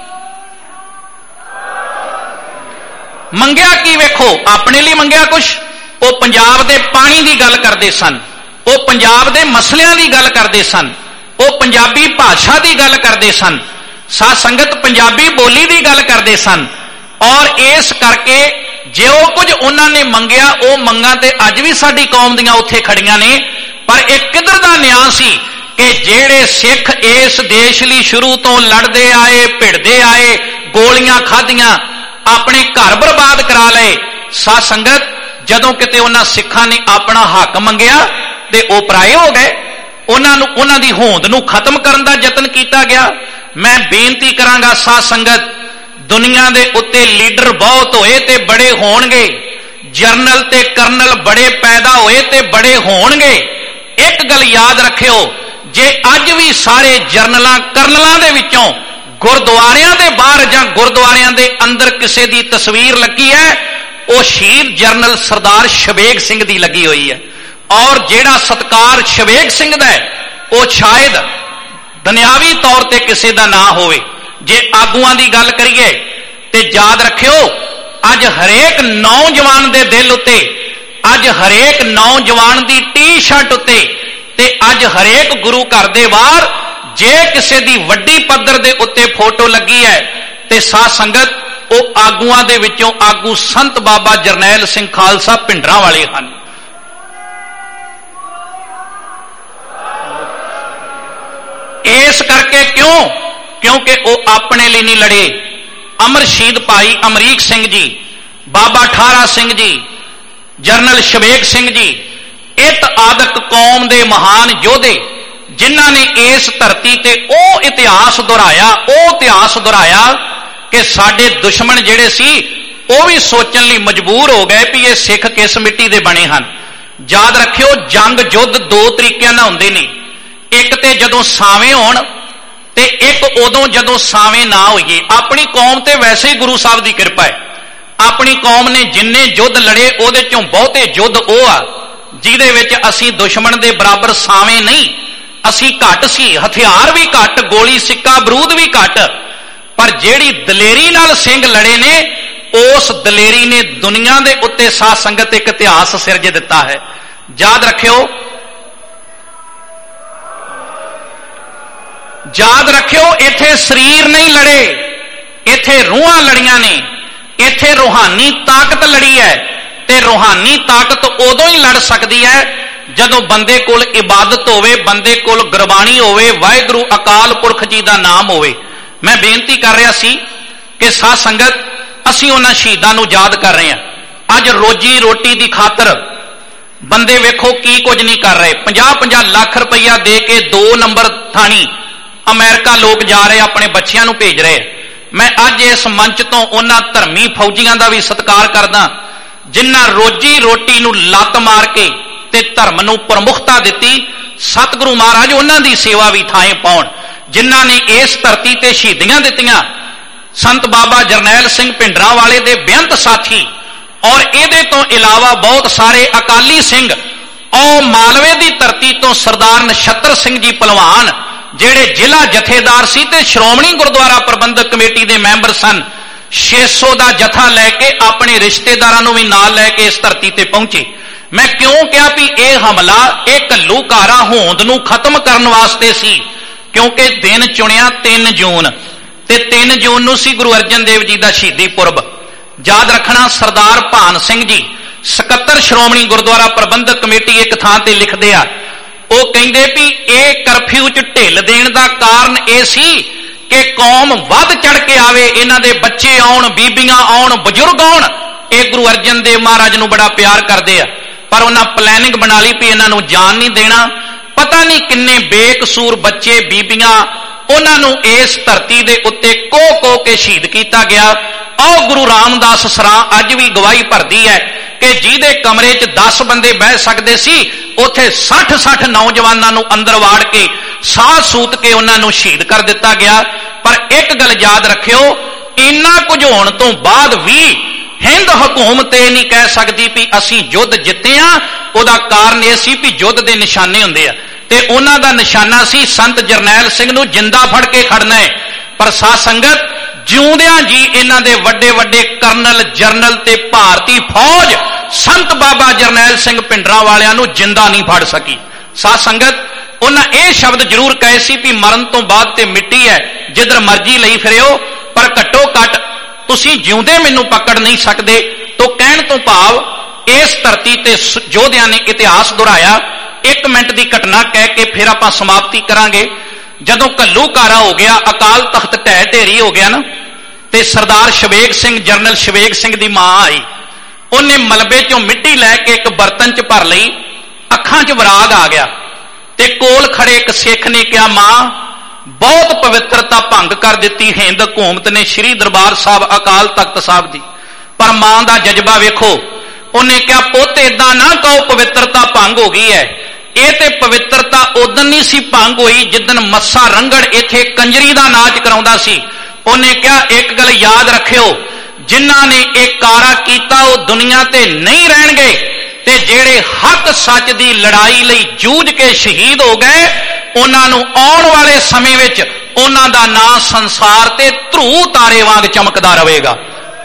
ਮੰਗਿਆ ਕੀ? ਵੇਖੋ, ਆਪਣੇ ਲਈ ਮੰਗਿਆ ਕੁਛ? ਉਹ ਪੰਜਾਬ ਦੇ ਪਾਣੀ ਦੀ ਗੱਲ ਕਰਦੇ ਸਨ, ਉਹ ਪੰਜਾਬ ਦੇ ਮਸਲਿਆਂ ਦੀ ਗੱਲ ਕਰਦੇ ਸਨ, ਉਹ ਪੰਜਾਬੀ ਭਾਸ਼ਾ ਦੀ ਗੱਲ ਕਰਦੇ ਸਨ, ਸਾਧ ਸੰਗਤ ਪੰਜਾਬੀ ਬੋਲੀ ਦੀ ਗੱਲ ਕਰਦੇ ਸਨ। ਔਰ ਇਸ ਕਰਕੇ ਜੋ ਕੁਝ ਉਹਨਾਂ ਨੇ ਮੰਗਿਆ, ਉਹ ਮੰਗਾਂ ਤੇ ਅੱਜ ਵੀ ਸਾਡੀ ਕੌਮ ਦੀਆਂ ਉੱਥੇ ਖੜੀਆਂ ਨੇ। ਪਰ ਇਹ ਕਿੱਧਰ ਦਾ ਨਿਆਂ ਸੀ ਕਿ ਜਿਹੜੇ ਸਿੱਖ ਇਸ ਦੇਸ਼ ਲਈ ਸ਼ੁਰੂ ਤੋਂ ਲੜਦੇ ਆਏ, ਭਿੜਦੇ ਆਏ, ਗੋਲੀਆਂ ਖਾਧੀਆਂ, ਆਪਣੇ ਘਰ ਬਰਬਾਦ ਕਰਾ ਲਏ। ਸਾਧ ਸੰਗਤ ਜਦੋਂ ਕਿਤੇ ਉਹਨਾਂ ਸਿੱਖਾਂ ਨੇ ਆਪਣਾ ਹੱਕ ਮੰਗਿਆ ਤੇ ਉਹ ਪਰਾਏ ਹੋ ਗਏ, ਉਹਨਾਂ ਦੀ ਹੋਂਦ ਨੂੰ ਖਤਮ ਕਰਨ ਦਾ ਯਤਨ ਕੀਤਾ ਗਿਆ। ਮੈਂ ਬੇਨਤੀ ਕਰਾਂਗਾ ਸਾਧ ਸੰਗਤ, ਦੁਨੀਆ ਦੇ ਉੱਤੇ ਲੀਡਰ ਬਹੁਤ ਹੋਏ ਤੇ ਬੜੇ ਹੋਣਗੇ, ਜਰਨਲ ਤੇ ਕਰਨਲ ਬੜੇ ਪੈਦਾ ਹੋਏ ਤੇ ਬੜੇ ਹੋਣਗੇ। ਇੱਕ ਗੱਲ ਯਾਦ ਰੱਖਿਓ, ਜੇ ਅੱਜ ਵੀ ਸਾਰੇ ਜਰਨਲਾਂ ਕਰਨਲਾਂ ਦੇ ਵਿੱਚੋਂ ਗੁਰਦੁਆਰਿਆਂ ਦੇ ਬਾਹਰ ਜਾਂ ਗੁਰਦੁਆਰਿਆਂ ਦੇ ਅੰਦਰ ਕਿਸੇ ਦੀ ਤਸਵੀਰ ਲੱਗੀ ਹੈ, ਉਹ ਸ਼ਹੀਦ ਜਰਨਲ ਸਰਦਾਰ ਸ਼ਵੇਗ ਸਿੰਘ ਦੀ ਲੱਗੀ ਹੋਈ ਹੈ। ਔਰ ਜਿਹੜਾ ਸਤਕਾਰ ਸ਼ਵੇਗ ਸਿੰਘ ਦਾ ਹੈ, ਉਹ ਸ਼ਾਇਦ ਦੁਨਿਆਵੀ ਤੌਰ ਤੇ ਕਿਸੇ ਦਾ ਨਾ ਹੋਵੇ। ਜੇ ਆਗੂਆਂ ਦੀ ਗੱਲ ਕਰੀਏ ਤੇ ਯਾਦ ਰੱਖਿਓ, ਅੱਜ ਹਰੇਕ ਨੌਜਵਾਨ ਦੇ ਦਿਲ ਉੱਤੇ, ਅੱਜ ਹਰੇਕ ਨੌਜਵਾਨ ਦੀ ਟੀ-ਸ਼ਰਟ ਉੱਤੇ ਤੇ ਅੱਜ ਹਰੇਕ ਗੁਰੂ ਘਰ ਦੇ ਬਾਹਰ ਜੇ ਕਿਸੇ ਦੀ ਵੱਡੀ ਪੱਧਰ ਦੇ ਉੱਤੇ ਫੋਟੋ ਲੱਗੀ ਹੈ ਤੇ ਸਾਧ ਸੰਗਤ ਉਹ ਆਗੂਆਂ ਦੇ ਵਿੱਚੋਂ ਆਗੂ ਸੰਤ ਬਾਬਾ ਜਰਨੈਲ ਸਿੰਘ ਖਾਲਸਾ ਭਿੰਡਰਾਂ ਵਾਲੇ ਹਨ। ਇਸ ਕਰਕੇ ਕਿਉਂ? ਕਿਉਂਕਿ ਉਹ ਆਪਣੇ ਲਈ ਨਹੀਂ ਲੜੇ। ਅਮਰ ਸ਼ਹੀਦ ਭਾਈ ਅਮਰੀਕ ਸਿੰਘ ਜੀ, ਬਾਬਾ ਠਾਰਾ ਸਿੰਘ ਜੀ, ਜਰਨਲ ਸ਼ਵੇਗ ਸਿੰਘ ਜੀ, ਇਤ ਆਦਿਕ ਕੌਮ ਦੇ ਮਹਾਨ ਯੋਧੇ ਜਿਨ੍ਹਾਂ ਨੇ ਇਸ ਧਰਤੀ ਤੇ ਉਹ ਇਤਿਹਾਸ ਦੁਹਰਾਇਆ ਕਿ ਸਾਡੇ ਦੁਸ਼ਮਣ ਜਿਹੜੇ ਸੀ ਉਹ ਵੀ ਸੋਚਣ ਲਈ ਮਜਬੂਰ ਹੋ ਗਏ ਵੀ ਇਹ ਸਿੱਖ ਕਿਸ ਮਿੱਟੀ ਦੇ ਬਣੇ ਹਨ। ਯਾਦ ਰੱਖਿਓ, ਜੰਗ ਯੁੱਧ ਦੋ ਤਰੀਕਿਆਂ ਨਾਲ ਹੁੰਦੇ ਨੇ। ਇੱਕ ਤੇ ਜਦੋਂ ਸਾਵੇਂ ਹੋਣ ਇੱਕ ਉਦੋਂ ਜਦੋਂ ਸਾਵੇਂ ਨਾ ਹੋਈਏ। ਆਪਣੀ ਕੌਮ ਤੇ ਵੈਸੇ ਹੀ ਗੁਰੂ ਸਾਹਿਬ ਦੀ ਕਿਰਪਾ ਹੈ। ਆਪਣੀ ਕੌਮ ਨੇ ਜਿੰਨੇ ਯੁੱਧ ਲੜੇ ਉਹਦੇ ਚੋਂ ਬਹੁਤੇ ਯੁੱਧ ਉਹ ਆ ਜਿਹਦੇ ਵਿੱਚ ਅਸੀਂ ਦੁਸ਼ਮਣ ਦੇ ਬਰਾਬਰ ਸਾਵੇਂ ਨਹੀਂ, ਅਸੀਂ ਘੱਟ ਸੀ, ਹਥਿਆਰ ਵੀ ਘੱਟ, ਗੋਲੀ ਸਿੱਕਾ ਬਰੂਦ ਵੀ ਘੱਟ, ਪਰ ਜਿਹੜੀ ਦਲੇਰੀ ਨਾਲ ਸਿੰਘ ਲੜੇ ਨੇ ਉਸ ਦਲੇਰੀ ਨੇ ਦੁਨੀਆ ਦੇ ਉੱਤੇ ਸਾਧ ਸੰਗਤ ਇੱਕ ਇਤਿਹਾਸ ਸਿਰਜ ਦਿੱਤਾ ਹੈ। ਯਾਦ ਰੱਖਿਓ, ਯਾਦ ਰੱਖਿਓ, ਇੱਥੇ ਸਰੀਰ ਨਹੀਂ ਲੜੇ, ਇੱਥੇ ਰੂਹਾਂ ਲੜੀਆਂ ਨੇ, ਇੱਥੇ ਰੂਹਾਨੀ ਤਾਕਤ ਲੜੀ ਹੈ। ਤੇ ਰੂਹਾਨੀ ਤਾਕਤ ਉਦੋਂ ਹੀ ਲੜ ਸਕਦੀ ਹੈ ਜਦੋਂ ਬੰਦੇ ਕੋਲ ਇਬਾਦਤ ਹੋਵੇ, ਬੰਦੇ ਕੋਲ ਗੁਰਬਾਣੀ ਹੋਵੇ, ਵਾਹਿਗੁਰੂ ਅਕਾਲ ਪੁਰਖ ਜੀ ਦਾ ਨਾਮ ਹੋਵੇ। ਮੈਂ ਬੇਨਤੀ ਕਰ ਰਿਹਾ ਸੀ ਕਿ ਸਾਧ ਸੰਗਤ ਅਸੀਂ ਉਹਨਾਂ ਸ਼ਹੀਦਾਂ ਨੂੰ ਯਾਦ ਕਰ ਰਹੇ ਹਾਂ। ਅੱਜ ਰੋਜੀ ਰੋਟੀ ਦੀ ਖਾਤਰ ਬੰਦੇ ਵੇਖੋ ਕੀ ਕੁਝ ਨਹੀਂ ਕਰ ਰਹੇ। 50-50 ਲੱਖ ਰੁਪਈਆ ਦੇ ਕੇ 2 ਨੰਬਰ ਥਾਣੀ ਅਮਰੀਕਾ ਲੋਕ ਜਾ ਰਹੇ, ਆਪਣੇ ਬੱਚਿਆਂ ਨੂੰ ਭੇਜ ਰਹੇ। ਮੈਂ ਅੱਜ ਇਸ ਮੰਚ ਤੋਂ ਉਹਨਾਂ ਧਰਮੀ ਫੌਜੀਆਂ ਦਾ ਵੀ ਸਤਿਕਾਰ ਕਰਦਾ ਜਿਨ੍ਹਾਂ ਰੋਜੀ ਰੋਟੀ ਨੂੰ ਲੱਤ ਮਾਰ ਕੇ ਤੇ ਧਰਮ ਨੂੰ ਪ੍ਰਮੁਖਤਾ ਦਿੱਤੀ। ਸਤਿਗੁਰੂ ਮਹਾਰਾਜ ਉਹਨਾਂ ਦੀ ਸੇਵਾ ਵੀ ਥਾਂ ਪਾਉਣ ਜਿਨ੍ਹਾਂ ਨੇ ਇਸ ਧਰਤੀ ਤੇ ਸ਼ਹੀਦੀਆਂ ਦਿੱਤੀਆਂ। ਸੰਤ ਬਾਬਾ ਜਰਨੈਲ ਸਿੰਘ ਭਿੰਡਰਾਂਵਾਲੇ ਦੇ ਬੇਅੰਤ ਸਾਥੀ ਔਰ ਇਹਦੇ ਤੋਂ ਇਲਾਵਾ ਬਹੁਤ ਸਾਰੇ ਅਕਾਲੀ ਸਿੰਘ, ਔਰ ਮਾਲਵੇ ਦੀ ਧਰਤੀ ਤੋਂ ਸਰਦਾਰ ਨਛੱਤਰ ਸਿੰਘ ਜੀ ਪਹਿਲਵਾਨ ਜਿਹੜੇ ਜ਼ਿਲ੍ਹਾ ਜਥੇਦਾਰ ਸੀ ਤੇ ਸ਼੍ਰੋਮਣੀ ਗੁਰਦੁਆਰਾ ਪ੍ਰਬੰਧਕ ਕਮੇਟੀ ਦੇ ਮੈਂਬਰ ਸਨ। 600 ਦਾ ਜਥਾ ਲੈ ਕੇ ਆਪਣੇ ਰਿਸ਼ਤੇਦਾਰਾਂ ਨੂੰ ਵੀ ਨਾਲ ਲੈ ਕੇ ਇਸ ਧਰਤੀ ਤੇ ਪਹੁੰਚੇ। ਮੈਂ ਕਿਉਂ ਕਿਹਾ ਵੀ ਇਹ ਹਮਲਾ ਇਹ ਘੱਲੂਘਾਰਾ ਹੋਂਦ ਨੂੰ ਖਤਮ ਕਰਨ ਵਾਸਤੇ ਸੀ, ਕਿਉਂਕਿ ਦਿਨ ਚੁਣਿਆ 3 ਜੂਨ ਤੇ 3 ਜੂਨ ਨੂੰ ਸੀ ਗੁਰੂ ਅਰਜਨ ਦੇਵ ਜੀ ਦਾ ਸ਼ਹੀਦੀ ਪੁਰਬ। ਯਾਦ ਰੱਖਣਾ, ਸਰਦਾਰ ਭਾਨ ਸਿੰਘ ਜੀ ਸਕੱਤਰ ਸ਼੍ਰੋਮਣੀ ਗੁਰਦੁਆਰਾ ਪ੍ਰਬੰਧਕ ਕਮੇਟੀ ਇੱਕ ਥਾਂ ਤੇ ਲਿਖਦੇ ਆ, ਉਹ ਕਹਿੰਦੇ ਵੀ ਇਹ ਕਰਫਿਊ 'ਚ ਢਿੱਲ ਦੇਣ ਦਾ ਕਾਰਨ ਇਹ ਸੀ ਕਿ ਕੌਮ ਵੱਧ ਚੜ ਕੇ ਆਵੇ, ਇਹਨਾਂ ਦੇ ਬੱਚੇ ਆਉਣ, ਬੀਬੀਆਂ ਆਉਣ, ਬਜ਼ੁਰਗ ਆਉਣ। ਇਹ ਗੁਰੂ ਅਰਜਨ ਦੇਵ ਮਹਾਰਾਜ ਨੂੰ ਬੜਾ ਪਿਆਰ ਕਰਦੇ ਆ, ਪਰ ਉਹਨਾਂ ਪਲੈਨਿੰਗ ਬਣਾ ਲਈ ਵੀ ਇਹਨਾਂ ਨੂੰ ਜਾਣ ਨਹੀਂ ਦੇਣਾ। ਪਤਾ ਨਹੀਂ ਕਿੰਨੇ ਬੇਕਸੂਰ ਬੱਚੇ, ਬੀਬੀਆਂ, ਉਹਨਾਂ ਨੂੰ ਇਸ ਧਰਤੀ ਦੇ ਉੱਤੇ ਕੋਹ ਕੇ ਸ਼ਹੀਦ ਕੀਤਾ ਗਿਆ। ਆਹ ਗੁਰੂ ਰਾਮਦਾਸ ਸਰਾਂ ਅੱਜ ਵੀ ਗਵਾਹੀ ਭਰਦੀ ਹੈ ਕਿ ਜਿਹਦੇ ਕਮਰੇ 'ਚ 10 ਬੰਦੇ ਬਹਿ ਸਕਦੇ ਸੀ ਉੱਥੇ 60 ਨੌਜਵਾਨਾਂ ਨੂੰ ਅੰਦਰ ਵਾੜ ਕੇ ਸਾਹ ਸੂਤ ਕੇ ਉਹਨਾਂ ਨੂੰ ਸ਼ਹੀਦ ਕਰ ਦਿੱਤਾ ਗਿਆ। ਪਰ ਇੱਕ ਗੱਲ ਯਾਦ ਰੱਖਿਓ, ਇੰਨਾ ਕੁਝ ਹੋਣ ਤੋਂ ਬਾਅਦ ਵੀ ਹਿੰਦ ਹਕੂਮਤ ਇਹ ਨਹੀਂ ਕਹਿ ਸਕਦੀ ਵੀ ਅਸੀਂ ਯੁੱਧ ਜਿੱਤੇ ਆ। ਉਹਦਾ ਕਾਰਨ ਇਹ ਸੀ ਵੀ ਯੁੱਧ ਦੇ ਨਿਸ਼ਾਨੇ ਹੁੰਦੇ ਆ ਤੇ ਉਹਨਾਂ ਦਾ ਨਿਸ਼ਾਨਾ ਸੀ ਸੰਤ ਜਰਨੈਲ ਸਿੰਘ ਨੂੰ ਜਿੰਦਾ ਫੜ ਕੇ ਖੜਨਾ ਹੈ। ਪਰ ਸਾਧ ਸੰਗਤ ਜਿਉਂਦਿਆਂ ਜੀ ਇਹਨਾਂ ਦੇ ਵੱਡੇ ਵੱਡੇ ਕਰਨਲ, ਜਰਨਲ ਤੇ ਭਾਰਤੀ ਫੌਜ ਸੰਤ ਬਾਬਾ ਜਰਨੈਲ ਸਿੰਘ ਭਿੰਡਰਾਂਵਾਲਿਆਂ ਨੂੰ ਜਿੰਦਾ ਨਹੀਂ ਫੜ ਸਕੀ। ਸਾਧ ਸੰਗਤ ਉਹਨਾਂ ਇਹ ਸ਼ਬਦ ਜ਼ਰੂਰ ਕਹੇ ਸੀ ਵੀ ਮਰਨ ਤੋਂ ਬਾਅਦ ਤੇ ਮਿੱਟੀ ਹੈ, ਜਿੱਧਰ ਮਰਜ਼ੀ ਲਈ ਫਿਰਿਓ, ਪਰ ਘੱਟੋ ਘੱਟ ਤੁਸੀਂ ਜਿਉਂਦੇ ਮੈਨੂੰ ਪਕੜ ਨਹੀਂ ਸਕਦੇ। ਤੋਂ ਕਹਿਣ ਤੋਂ ਭਾਵ ਇਸ ਧਰਤੀ ਤੇ ਯੋਧਿਆਂ ਨੇ ਇਤਿਹਾਸ ਦੁਹਰਾਇਆ। 1 ਮਿੰਟ ਦੀ ਘਟਨਾ ਕਹਿ ਕੇ ਫਿਰ ਆਪਾਂ ਸਮਾਪਤੀ ਕਰਾਂਗੇ। ਜਦੋਂ ਘੱਲੂਘਾਰਾ ਹੋ ਗਿਆ, ਅਕਾਲ ਤਖਤ ਢਹਿ ਢੇਰੀ ਹੋ ਗਿਆ ਨਾ, ਤੇ ਸਰਦਾਰ ਸ਼ਵੇਗ ਸਿੰਘ, ਜਰਨਲ ਸ਼ਵੇਗ ਸਿੰਘ ਦੀ ਮਾਂ ਆਈ। ਉਹਨੇ ਮਲਬੇ ਚੋਂ ਮਿੱਟੀ ਲੈ ਕੇ ਇੱਕ ਬਰਤਨ 'ਚ ਭਰ ਲਈ, ਅੱਖਾਂ 'ਚ ਵਿਰਾਗ ਆ ਗਿਆ ਤੇ ਕੋਲ ਖੜੇ ਇੱਕ ਸਿੱਖ ਨੇ ਕਿਹਾ, ਮਾਂ ਬਹੁਤ ਪਵਿੱਤਰਤਾ ਭੰਗ ਕਰ ਦਿੱਤੀ ਹਿੰਦ ਹਕੂਮਤ ਨੇ ਸ੍ਰੀ ਦਰਬਾਰ ਸਾਹਿਬ ਅਕਾਲ ਤਖਤ ਸਾਹਿਬ ਦੀ। ਪਰ ਮਾਂ ਦਾ ਜਜ਼ਬਾ ਵੇਖੋ, ਉਹਨੇ ਕਿਹਾ ਪੁੱਤ ਏਦਾਂ ਨਾ ਕਹੋ ਪਵਿੱਤਰਤਾ ਭੰਗ ਹੋ ਗਈ ਹੈ। ਇਹ ਤੇ ਪਵਿੱਤਰਤਾ ਉਦੋਂ ਨਹੀਂ ਸੀ ਭੰਗ ਹੋਈ ਜਿੱਦਣ ਮੱਸਾ ਰੰਗੜ ਇੱਥੇ ਕੰਜਰੀ ਦਾ ਨਾਚ ਕਰਾਉਂਦਾ ਸੀ। ਉਹਨੇ ਕਿਹਾ ਇੱਕ ਗੱਲ ਯਾਦ ਰੱਖਿਓ, ਜਿਨ੍ਹਾਂ ਨੇ ਇਹ ਕਾਰਾ ਕੀਤਾ ਉਹ ਦੁਨੀਆ ਤੇ ਨਹੀਂ ਰਹਿਣਗੇ, ਤੇ ਜਿਹੜੇ ਹੱਕ ਸੱਚ ਦੀ ਲੜਾਈ ਲਈ ਜੂਝ ਕੇ ਸ਼ਹੀਦ ਹੋ ਗਏ ਉਹਨਾਂ ਨੂੰ ਆਉਣ ਵਾਲੇ ਸਮੇਂ ਵਿੱਚ ਉਹਨਾਂ ਦਾ ਨਾਂ ਸੰਸਾਰ ਤੇ ਧਰੂ ਤਾਰੇ ਵਾਂਗ ਚਮਕਦਾ ਰਹੇਗਾ।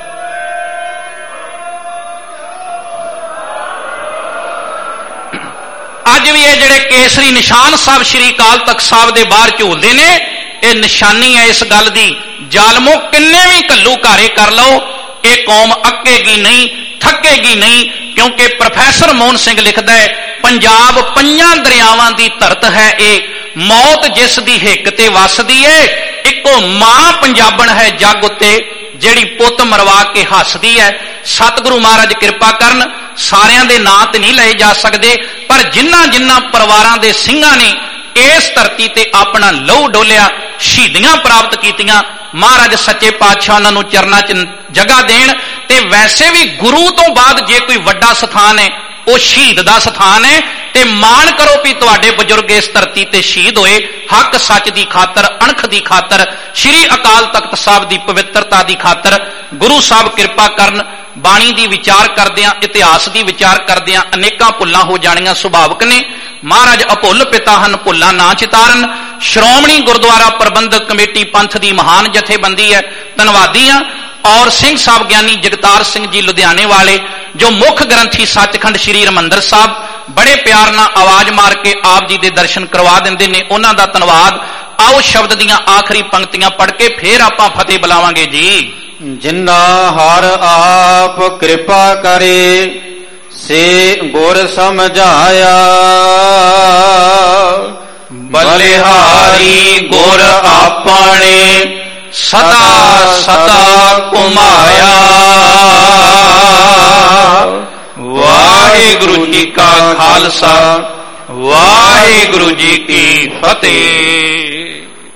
ਅੱਜ ਵੀ ਇਹ ਜਿਹੜੇ ਕੇਸਰੀ ਨਿਸ਼ਾਨ ਸਾਹਿਬ ਸ੍ਰੀ ਅਕਾਲ ਤਖਤ ਸਾਹਿਬ ਦੇ ਬਾਹਰ ਝੂਲਦੇ ਨੇ, ਇਹ ਨਿਸ਼ਾਨੀ ਹੈ ਇਸ ਗੱਲ ਦੀ, ਜ਼ਾਲਮੋ ਕਿੰਨੇ ਵੀ ਘੱਲੂਘਾਰੇ ਕਰ ਲਓ ਇਹ ਕੌਮ ਅੱਕੇਗੀ ਨਹੀਂ, ਥੱਕੇਗੀ ਨਹੀਂ। ਕਿਉਂਕਿ ਪ੍ਰੋਫੈਸਰ ਮੋਹਨ ਸਿੰਘ ਲਿਖਦਾ ਹੈ, ਪੰਜਾਬ 5 ਦਰਿਆਵਾਂ ਦੀ ਧਰਤ ਹੈ ਇਹ, ਮੌਤ ਜਿਸ ਦੀ ਹਿੱਕ ਤੇ ਵੱਸਦੀ ਏ, ਇੱਕੋ ਮਾਂ ਪੰਜਾਬਣ ਹੈ ਜੱਗ ਉੱਤੇ ਜਿਹੜੀ ਪੁੱਤ ਮਰਵਾ ਕੇ ਹੱਸਦੀ ਹੈ। ਸਤਿਗੁਰੂ ਮਹਾਰਾਜ ਕਿਰਪਾ ਕਰਨ, ਸਾਰਿਆਂ ਦੇ ਨਾਂ ਤੇ ਨਹੀਂ ਲਏ ਜਾ ਸਕਦੇ, ਪਰ ਜਿਨ੍ਹਾਂ ਪਰਿਵਾਰਾਂ ਦੇ ਸਿੰਘਾਂ ਨੇ ਇਸ ਧਰਤੀ ਤੇ ਆਪਣਾ ਲਹੂ ਡੋਲਿਆ, ਸ਼ਹੀਦੀਆਂ ਪ੍ਰਾਪਤ ਕੀਤੀਆਂ, ਮਹਾਰਾਜ ਸੱਚੇ ਪਾਤਸ਼ਾਹ ਉਹਨਾਂ ਨੂੰ ਚਰਨਾਂ 'ਚ ਜਗ੍ਹਾ ਦੇਣ। ਤੇ ਵੈਸੇ ਵੀ ਗੁਰੂ ਤੋਂ ਬਾਅਦ ਜੇ ਕੋਈ ਵੱਡਾ ਸਥਾਨ ਹੈ ਉਹ ਸ਼ਹੀਦ ਦਾ ਸਥਾਨ ਹੈ। ਤੇ ਮਾਣ ਕਰੋ ਵੀ ਤੁਹਾਡੇ ਬਜ਼ੁਰਗ ਇਸ ਧਰਤੀ ਤੇ ਸ਼ਹੀਦ ਹੋਏ ਹੱਕ ਸੱਚ ਦੀ ਖਾਤਰ, ਅਣਖ ਦੀ ਖਾਤਰ, ਸ੍ਰੀ ਅਕਾਲ ਤਖਤ ਸਾਹਿਬ ਦੀ ਪਵਿੱਤਰਤਾ ਦੀ ਖਾਤਰ। ਗੁਰੂ ਸਾਹਿਬ ਕਿਰਪਾ ਕਰਨ। ਬਾਣੀ ਦੀ ਵਿਚਾਰ ਕਰਦਿਆਂ, ਇਤਿਹਾਸ ਦੀ ਵਿਚਾਰ ਕਰਦਿਆਂ ਅਨੇਕਾਂ ਭੁੱਲਾਂ ਹੋ ਜਾਣੀਆਂ ਸੁਭਾਵਿਕ ਨੇ। ਮਹਾਰਾਜ ਅਭੁੱਲ ਪਿਤਾ ਹਨ, ਭੁੱਲਾਂ ਨਾ ਚਿਤਾਰਨ। ਸ਼੍ਰੋਮਣੀ ਗੁਰਦੁਆਰਾ ਪ੍ਰਬੰਧਕ ਕਮੇਟੀ ਪੰਥ ਦੀ ਮਹਾਨ ਜਥੇਬੰਦੀ ਹੈ, ਧੰਨਵਾਦੀ ਹਾਂ। ਔਰ ਸਿੰਘ ਸਾਹਿਬ ਗਿਆਨੀ ਜਗਤਾਰ ਸਿੰਘ ਜੀ ਲੁਧਿਆਣੇ ਵਾਲੇ, ਜੋ ਮੁੱਖ ਗ੍ਰੰਥੀ ਸੱਚਖੰਡ ਸ੍ਰੀ ਹਰਿਮੰਦਰ ਸਾਹਿਬ, ਬੜੇ ਪਿਆਰ ਨਾਲ ਆਵਾਜ਼ ਮਾਰ ਕੇ ਆਪ ਜੀ ਦੇ ਦਰਸ਼ਨ ਕਰਵਾ ਦਿੰਦੇ ਨੇ, ਉਹਨਾਂ ਦਾ ਧੰਨਵਾਦ। ਆਓ ਸ਼ਬਦ ਦੀਆਂ ਆਖਰੀ ਪੰਕਤੀਆਂ ਪੜ੍ਹ ਕੇ ਫੇਰ ਆਪਾਂ ਫਤਿਹ ਬੁਲਾਵਾਂਗੇ ਜੀ। ਜਿਨ੍ਹਾਂ ਹਰ ਆਪ ਕਿਰਪਾ ਕਰੇ ਸੇ ਗੁਰ ਸਮਝਾਇਆ, ਬਲਿਹਾਰੀ ਗੁਰ ਆਪਣੇ ਸਦਾ ਸਦਾ ਘੁਮਾਇਆ। ਵਾਹਿਗੁਰੂ ਜੀ ਕਾ ਖਾਲਸਾ, ਵਾਹਿਗੁਰੂ ਜੀ ਕੀ ਫਤਿਹ।